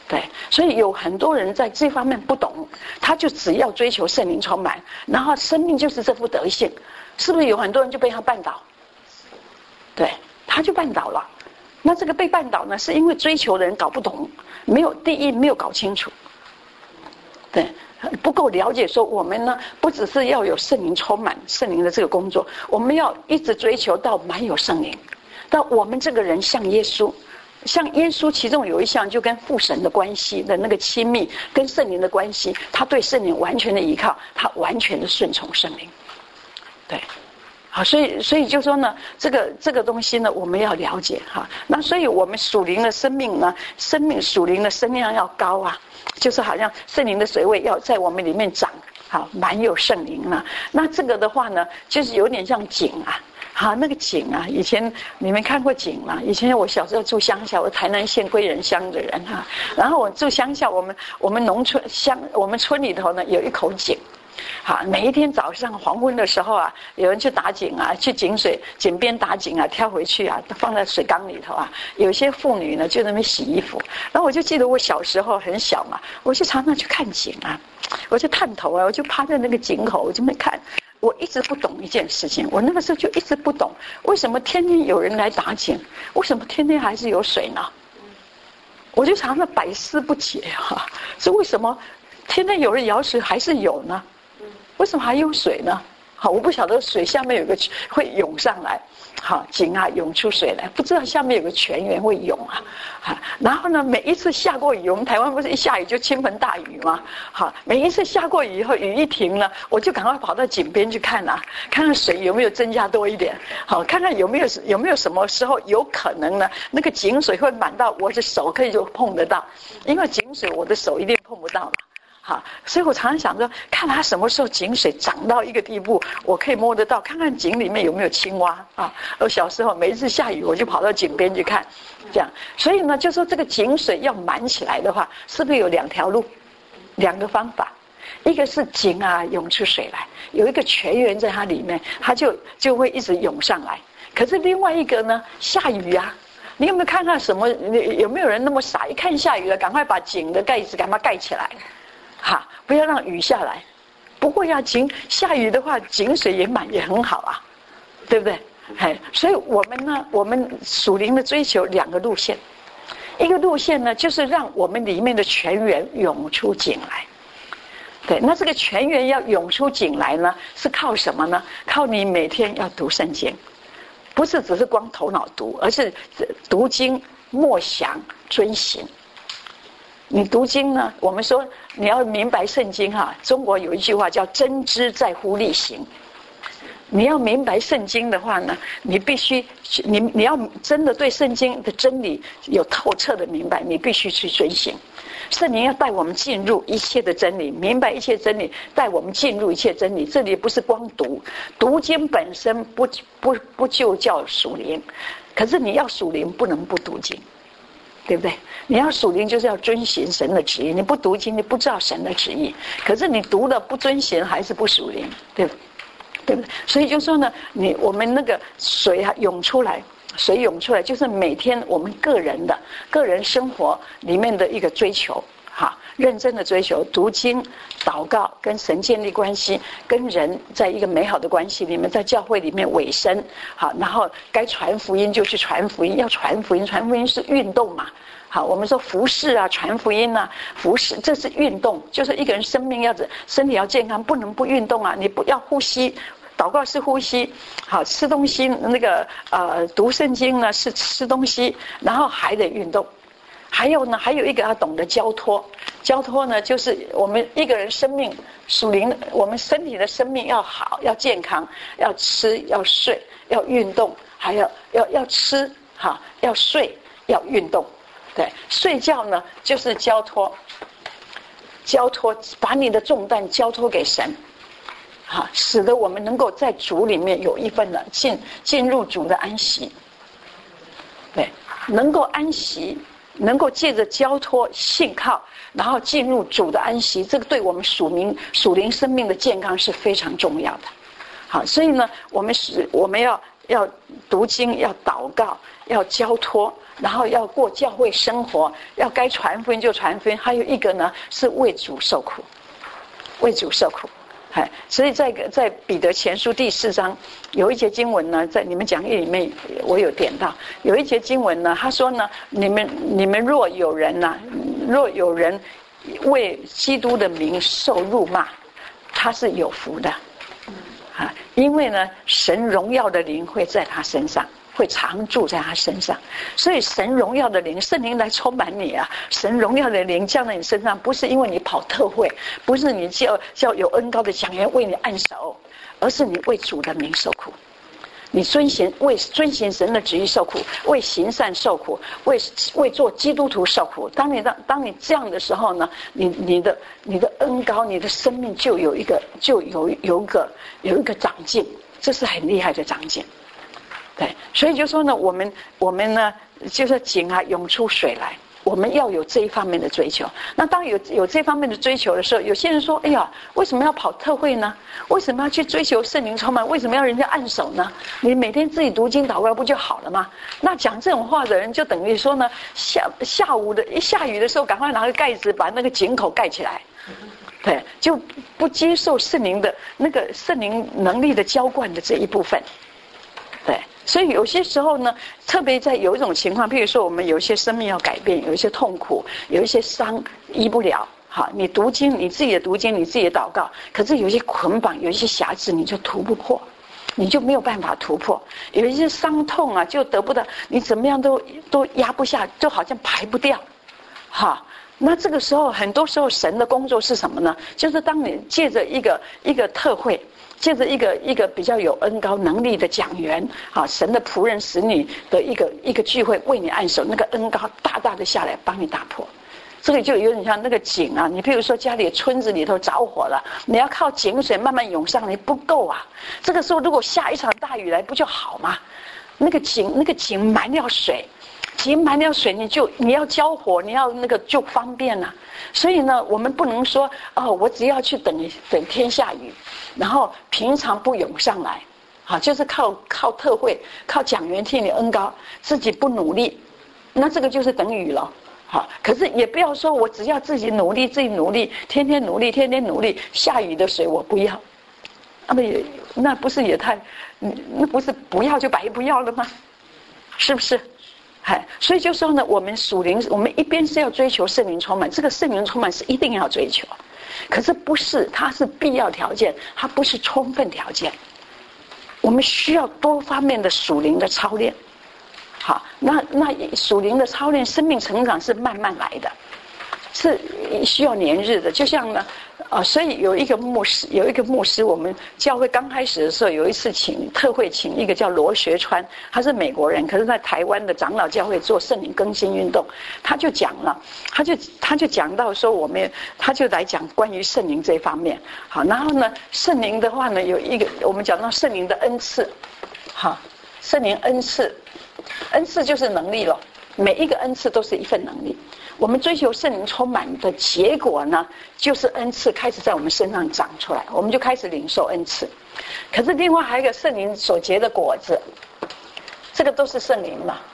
对，所以有很多人在这方面不懂，他就只要追求圣灵充满，然后生命就是这副德性，是不是有很多人就被他绊倒？对，他就绊倒了。那这个被绊倒呢，是因为追求的人搞不懂，没有第一没有搞清楚，对，不够了解。说我们呢，不只是要有圣灵充满，圣灵的这个工作，我们要一直追求到满有圣灵，到我们这个人像耶稣。像耶稣其中有一项就跟父神的关系的那个亲密，跟圣灵的关系，他对圣灵完全的依靠，他完全的顺从圣灵。对，好，所以所以就说呢，这个这个东西呢，我们要了解哈。那所以我们属灵的生命呢，生命属灵的生命要高啊，就是好像圣灵的水位要在我们里面长，好，满有圣灵了。那这个的话呢，就是有点像井啊。好，那个井啊，以前你们看过井吗？以前我小时候住乡下，我台南县归仁乡的人哈。然后我住乡下，我们我们农村乡，我们村里头呢有一口井。好，每一天早上黄昏的时候啊，有人去打井啊，去井水井边打井啊，挑回去啊，放在水缸里头啊。有些妇女呢就在那边洗衣服。然后我就记得我小时候很小嘛，我就常常去看井啊，我就探头啊，我就趴在那个井口，我就没看。我一直不懂一件事情，我那个时候就一直不懂，为什么天天有人来打井，为什么天天还是有水呢？我就常常百思不解啊，是为什么天天有人舀水还是有呢？为什么还有水呢？好，我不晓得水下面有个会涌上来，好，井啊涌出水来，不知道下面有个泉源会涌啊，好，然后呢，每一次下过雨，我们台湾不是一下雨就倾盆大雨吗？好，每一次下过雨以后，雨一停了，我就赶快跑到井边去看啊，看看水有没有增加多一点，好，看看有没有有没有什么时候有可能呢，那个井水会满到我的手可以就碰得到，因为井水我的手一定碰不到了。好，所以我常常想说，看他什么时候井水涨到一个地步，我可以摸得到，看看井里面有没有青蛙啊。我小时候每一次下雨，我就跑到井边去看，这样。所以呢，就说这个井水要满起来的话，是不是有两条路，两个方法？一个是井啊涌出水来，有一个泉源在它里面，它就就会一直涌上来。可是另外一个呢，下雨啊。你有没有看看什么？有没有人那么傻，一看下雨了，赶快把井的盖子赶快盖起来？哈，不要让雨下来。不过要井下雨的话，井水也满也很好啊，对不对？哎，所以我们呢，我们属灵的追求两个路线，一个路线呢，就是让我们里面的泉源涌出井来。对，那这个泉源要涌出井来呢，是靠什么呢？靠你每天要读圣经，不是只是光头脑读，而是读经、默想、遵行。你读经呢，我们说你要明白圣经哈、啊，中国有一句话叫真知在乎力行。你要明白圣经的话呢，你必须你你要真的对圣经的真理有透彻的明白，你必须去遵行。圣灵要带我们进入一切的真理，明白一切真理，带我们进入一切真理。这里不是光读，读经本身不不不就叫属灵，可是你要属灵，不能不读经。对不对？你要属灵就是要遵循神的旨意，你不读经你不知道神的旨意，可是你读了不遵循还是不属灵，对不对？对不对？所以就说呢，你我们那个水啊涌出来，水涌出来就是每天我们个人的个人生活里面的一个追求，哈，认真的追求，读经、祷告，跟神建立关系，跟人在一个美好的关系里面，在教会里面委身，好，然后该传福音就去传福音，要传福音，传福音是运动嘛。好，我们说服侍啊，传福音啊，服侍这是运动，就是一个人生命要身体要健康，不能不运动啊！你不要呼吸，祷告是呼吸，好，吃东西那个呃读圣经呢是吃东西，然后还得运动。还有呢，还有一个要懂得交托，交托呢就是我们一个人生命属灵，我们身体的生命要好，要健康，要吃，要睡，要运动，还要要要吃，哈，要睡，要运动。对，睡觉呢就是交托，交托把你的重担交托给神，好，使得我们能够在主里面有一份的进进入主的安息。对，能够安息，能够借着交托信靠，然后进入主的安息，这个对我们属灵属灵生命的健康是非常重要的。好，所以呢，我们是我们要要读经，要祷告，要交托，然后要过教会生活，要该传福音就传福音。还有一个呢，是为主受苦，为主受苦。哎，所以在在彼得前书第四章有一节经文呢，在你们讲义里面我有点到，有一节经文呢，他说呢，你们你们若有人呢、啊，若有人为基督的名受辱骂，他是有福的，啊，因为呢，神荣耀的灵会在他身上。会常住在他身上，所以神荣耀的灵，圣灵来充满你啊！神荣耀的灵降在你身上，不是因为你跑特会，不是你叫叫有恩高的讲员为你按手，而是你为主的名受苦，你遵行为遵行神的旨意受苦，为行善受苦，为为做基督徒受苦。当你当当你这样的时候呢，你你的你的恩高，你的生命就有一个就有有一个有一个长进，这是很厉害的长进。对，所以就说呢，我们我们呢，就是井啊涌出水来，我们要有这一方面的追求。那当有有这方面的追求的时候，有些人说：“哎呀，为什么要跑特会呢？为什么要去追求圣灵充满？为什么要人家按手呢？你每天自己读经祷告不就好了吗？”那讲这种话的人，就等于说呢，下下午的一下雨的时候，赶快拿个盖子把那个井口盖起来。对，就不接受圣灵的那个圣灵能力的浇灌的这一部分。对。所以有些时候呢，特别在有一种情况，譬如说我们有一些生命要改变，有一些痛苦，有一些伤医不了。好，你读经，你自己的读经，你自己的祷告，可是有一些捆绑，有一些瑕疵，你就突不破，你就没有办法突破。有一些伤痛啊，就得不到，你怎么样都都压不下，就好像排不掉。哈，那这个时候，很多时候神的工作是什么呢？就是当你借着一个一个特会。借着一个一个比较有恩高能力的讲员啊，神的仆人使你的一个一个聚会为你按手，那个恩高大大的下来帮你打破。这个就有点像那个井啊，你譬如说家里村子里头着火了，你要靠井水慢慢涌上来不够啊。这个时候如果下一场大雨来不就好吗？那个井那个井满了水。井满了水，你就你要浇火，你要那个就方便了、啊。所以呢，我们不能说哦，我只要去等等天下雨，然后平常不涌上来，好，就是靠靠特会，靠讲员替你恩高，自己不努力，那这个就是等雨了。好，可是也不要说我只要自己努力，自己努力，天天努力，天天努力，下雨的水我不要，那么也那不是也太，那不是不要就白不要了吗？是不是？哎，所以就说呢，我们属灵，我们一边是要追求圣灵充满，这个圣灵充满是一定要追求，可是不是，它是必要条件，它不是充分条件。我们需要多方面的属灵的操练。好，那那属灵的操练，生命成长是慢慢来的，是需要年日的。就像呢，啊、呃，所以有一个牧师，有一个牧师，我们教会刚开始的时候，有一次请特会请一个叫罗学川，他是美国人，可是在台湾的长老教会做圣灵更新运动，他就讲了，他就他就讲到说，我们他就来讲关于圣灵这方面。好，然后呢，圣灵的话呢，有一个我们讲到圣灵的恩赐，好，圣灵恩赐，恩赐就是能力了，每一个恩赐都是一份能力。我们追求圣灵充满的结果呢，就是恩赐开始在我们身上长出来，我们就开始领受恩赐。可是另外还有一个圣灵所结的果子，这个都是圣灵嘛。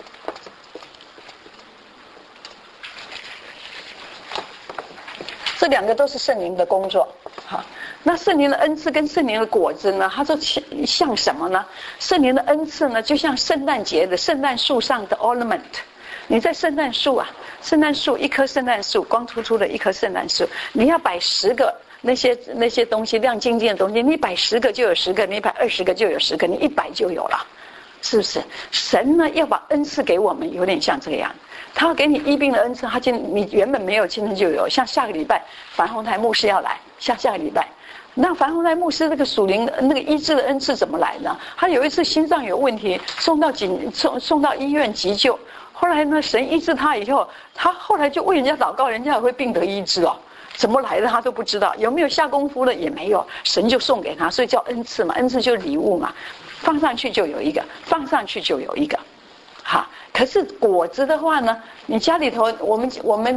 这两个都是圣灵的工作。好，那圣灵的恩赐跟圣灵的果子呢，它都像什么呢？圣灵的恩赐呢，就像圣诞节的圣诞树上的 ornament。你在圣诞树啊，圣诞树一棵圣诞树，光秃秃的一棵圣诞树，你要摆十个那些那些东西亮晶晶的东西，你摆十个就有十个，你摆二十个就有十个，你一百就有了，是不是？神呢要把恩赐给我们，有点像这个样。他要给你医病的恩赐，他今你原本没有，今天就有。像下个礼拜樊宏台牧师要来，下下个礼拜。那樊宏台牧师那个属灵那个医治的恩赐怎么来呢？他有一次心脏有问题，送到警送送到医院急救。后来呢，神医治他以后，他后来就为人家祷告，人家也会病得医治哦。怎么来的他都不知道，有没有下功夫的也没有，神就送给他，所以叫恩赐嘛，恩赐就是礼物嘛，放上去就有一个，放上去就有一个。好，可是果子的话呢，你家里头我们我们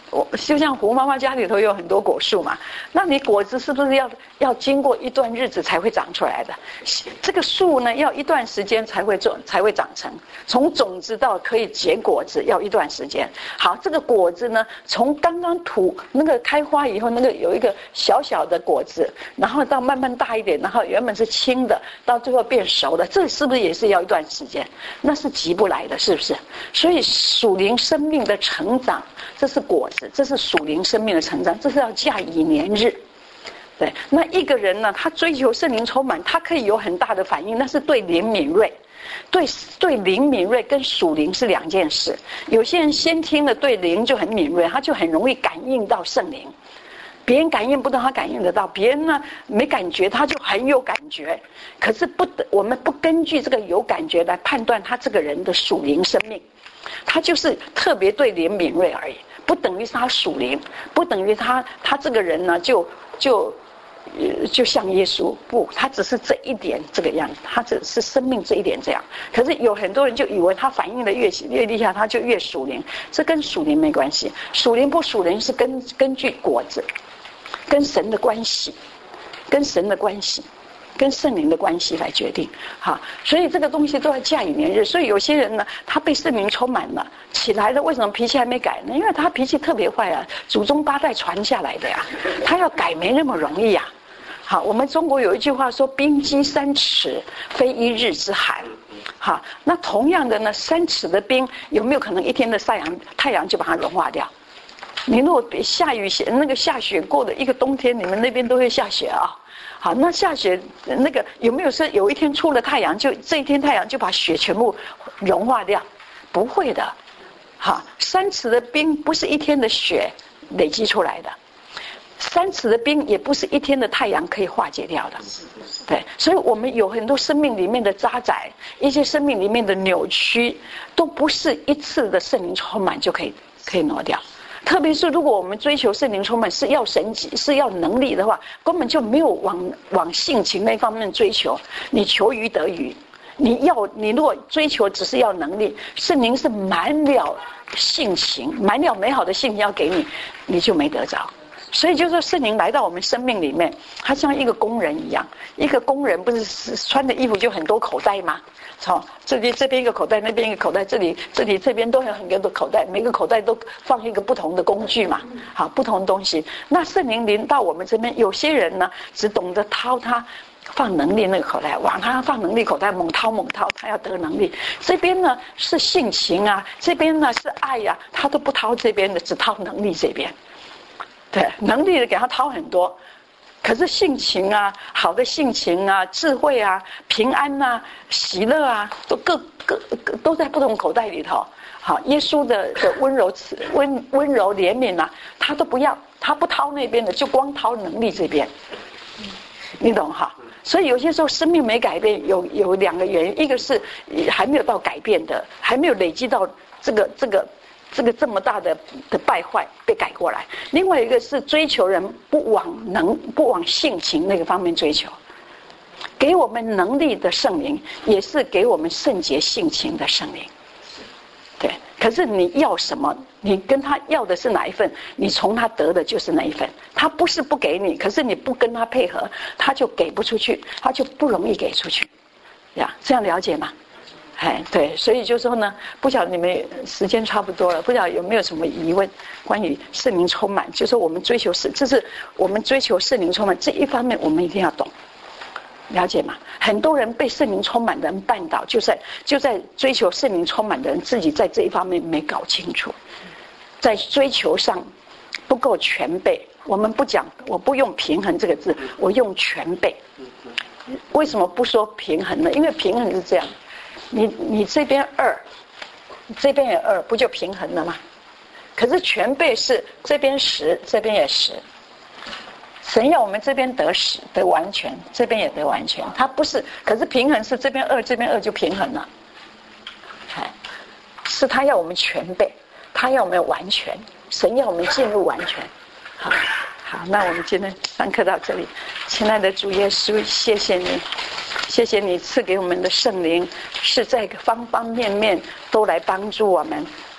我就像胡妈妈家里头有很多果树嘛，那你果子是不是要要经过一段日子才会长出来的？这个树呢，要一段时间才会种才会长成，从种子到可以结果子要一段时间。好，这个果子呢，从刚刚土那个开花以后，那个有一个小小的果子，然后到慢慢大一点，然后原本是青的，到最后变熟了，这是不是也是要一段时间？那是急不来的，是不是？所以属灵生命的成长，这是果子，这是属灵生命的成长，这是要假以年日。对，那一个人呢，他追求圣灵充满，他可以有很大的反应，那是对灵敏锐。对对灵敏锐跟属灵是两件事。有些人先听了对灵就很敏锐，他就很容易感应到圣灵。别人感应不到，他感应得到；别人呢没感觉，他就很有感觉。可是不得，我们不根据这个有感觉来判断他这个人的属灵生命，他就是特别对灵敏锐而已，不等于是他属灵，不等于他他这个人呢就就就像耶稣，不，他只是这一点这个样子，他只是生命这一点这样。可是有很多人就以为他反应的越越厉害，他就越属灵，这跟属灵没关系。属灵不属灵是根根据果子。跟神的关系，跟神的关系，跟圣灵的关系来决定。好，所以这个东西都要假以年日。所以有些人呢，他被圣灵充满了，起来了，为什么脾气还没改呢？因为他脾气特别坏啊，祖宗八代传下来的呀，他要改没那么容易呀。好，我们中国有一句话说“冰积三尺，非一日之寒”。好，那同样的呢，三尺的冰有没有可能一天的太阳太阳就把它融化掉？你如果下雨那个下雪过的一个冬天，你们那边都会下雪啊。好，那下雪那个有没有说有一天出了太阳，就这一天太阳就把雪全部融化掉？不会的。好，三尺的冰不是一天的雪累积出来的，三尺的冰也不是一天的太阳可以化解掉的。对，所以我们有很多生命里面的渣滓，一些生命里面的扭曲，都不是一次的圣灵充满就可以可以挪掉。特别是如果我们追求圣灵充满是要神迹是要能力的话，根本就没有往往性情那方面追求，你求鱼得鱼。你要你如果追求只是要能力，圣灵是满了性情，满了美好的性情要给你，你就没得着。所以就是说圣灵来到我们生命里面，他像一个工人一样，一个工人不是穿的衣服就很多口袋吗？好，这里这边一个口袋，那边一个口袋，这里这里这边都有很多的口袋，每个口袋都放一个不同的工具嘛，好，不同的东西。那圣灵临到我们这边，有些人呢只懂得掏他放能力那个口袋，往他放能力口袋猛掏猛掏，他要得能力。这边呢是性情啊，这边呢是爱呀、啊，他都不掏这边的，只掏能力这边。对，能力的给他掏很多，可是性情啊，好的性情啊，智慧啊，平安啊，喜乐啊，都各各各都在不同口袋里头。好，耶稣的的温柔慈温温柔怜悯啊，他都不要，他不掏那边的，就光掏能力这边，你懂哈？所以有些时候生命没改变，有有两个原因，一个是还没有到改变的，还没有累积到这个这个。这个这么大的的败坏被改过来，另外一个是追求人不往能不往性情那个方面追求，给我们能力的圣灵也是给我们圣洁性情的圣灵。对，可是你要什么，你跟他要的是哪一份，你从他得的就是那一份。他不是不给你，可是你不跟他配合，他就给不出去，他就不容易给出去呀。这样了解吗？哎，对，所以就说呢，不晓得你们时间差不多了，不晓得有没有什么疑问关于圣灵充满？就是我们追求圣，这是我们追求圣灵充满这一方面，我们一定要懂，了解吗？很多人被圣灵充满的人绊倒，就在就在追求圣灵充满的人自己在这一方面没搞清楚，在追求上不够全备。我们不讲，我不用平衡这个字，我用全备。为什么不说平衡呢？因为平衡是这样。你你这边二，这边也二，不就平衡了吗？可是全备是这边十，这边也十。神要我们这边得十，得完全，这边也得完全。它不是，可是平衡是这边二，这边二就平衡了。哎，是他要我们全备，他要我们完全，神要我们进入完全。好，好，那我们今天上课到这里。亲爱的主耶稣，谢谢你。谢谢你赐给我们的圣灵，是在方方面面都来帮助我们。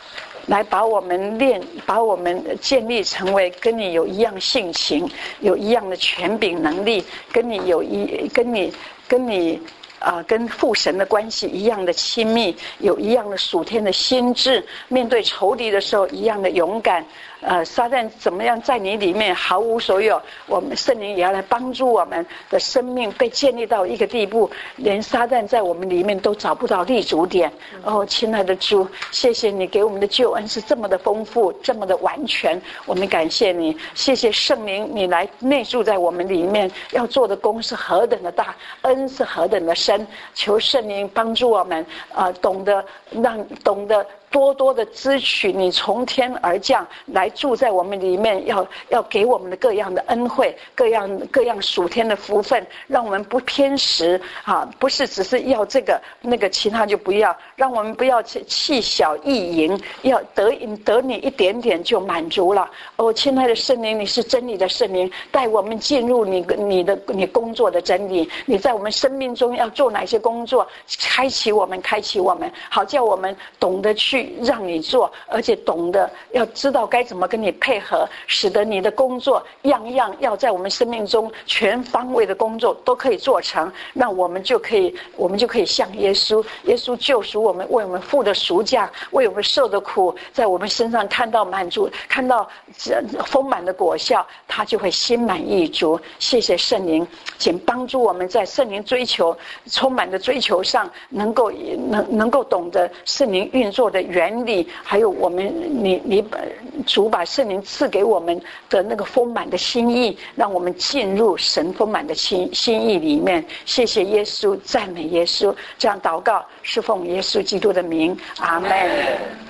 来把我们练，把我们建立成为跟你有一样性情，有一样的权柄能力，跟你有一跟你跟你。啊、呃，跟父神的关系一样的亲密，有一样的属天的心智，面对仇敌的时候一样的勇敢。呃，撒旦怎么样在你里面毫无所有，我们圣灵也要来帮助我们的生命被建立到一个地步，连撒旦在我们里面都找不到立足点。哦，亲爱的主，谢谢你给我们的救恩是这么的丰富，这么的完全，我们感谢你。谢谢圣灵，你来内住在我们里面，要做的功是何等的大，恩是何等的深。求圣灵帮助我们，呃，懂得让懂得。多多的支取你从天而降来住在我们里面，要要给我们的各样的恩惠，各样各样属天的福分，让我们不偏食啊，不是只是要这个那个其他就不要，让我们不要气小意淫，要得得你一点点就满足了。哦，亲爱的圣灵，你是真理的圣灵，带我们进入你你的你工作的真理，你在我们生命中要做哪些工作，开启我们，开启我们，好叫我们懂得去让你做，而且懂得要知道该怎么跟你配合，使得你的工作样样要在我们生命中全方位的工作都可以做成，那我们就可以我们就可以像耶稣，耶稣救赎我们，为我们付的赎价，为我们受的苦，在我们身上看到满足，看到丰满的果效，他就会心满意足。谢谢圣灵，请帮助我们在圣灵追求充满的追求上，能够能能够懂得圣灵运作的原理，还有我们你你主把圣灵赐给我们的那个丰满的心意，让我们进入神丰满的心心意里面。谢谢耶稣，赞美耶稣，这样祷告是奉耶稣基督的名，阿们。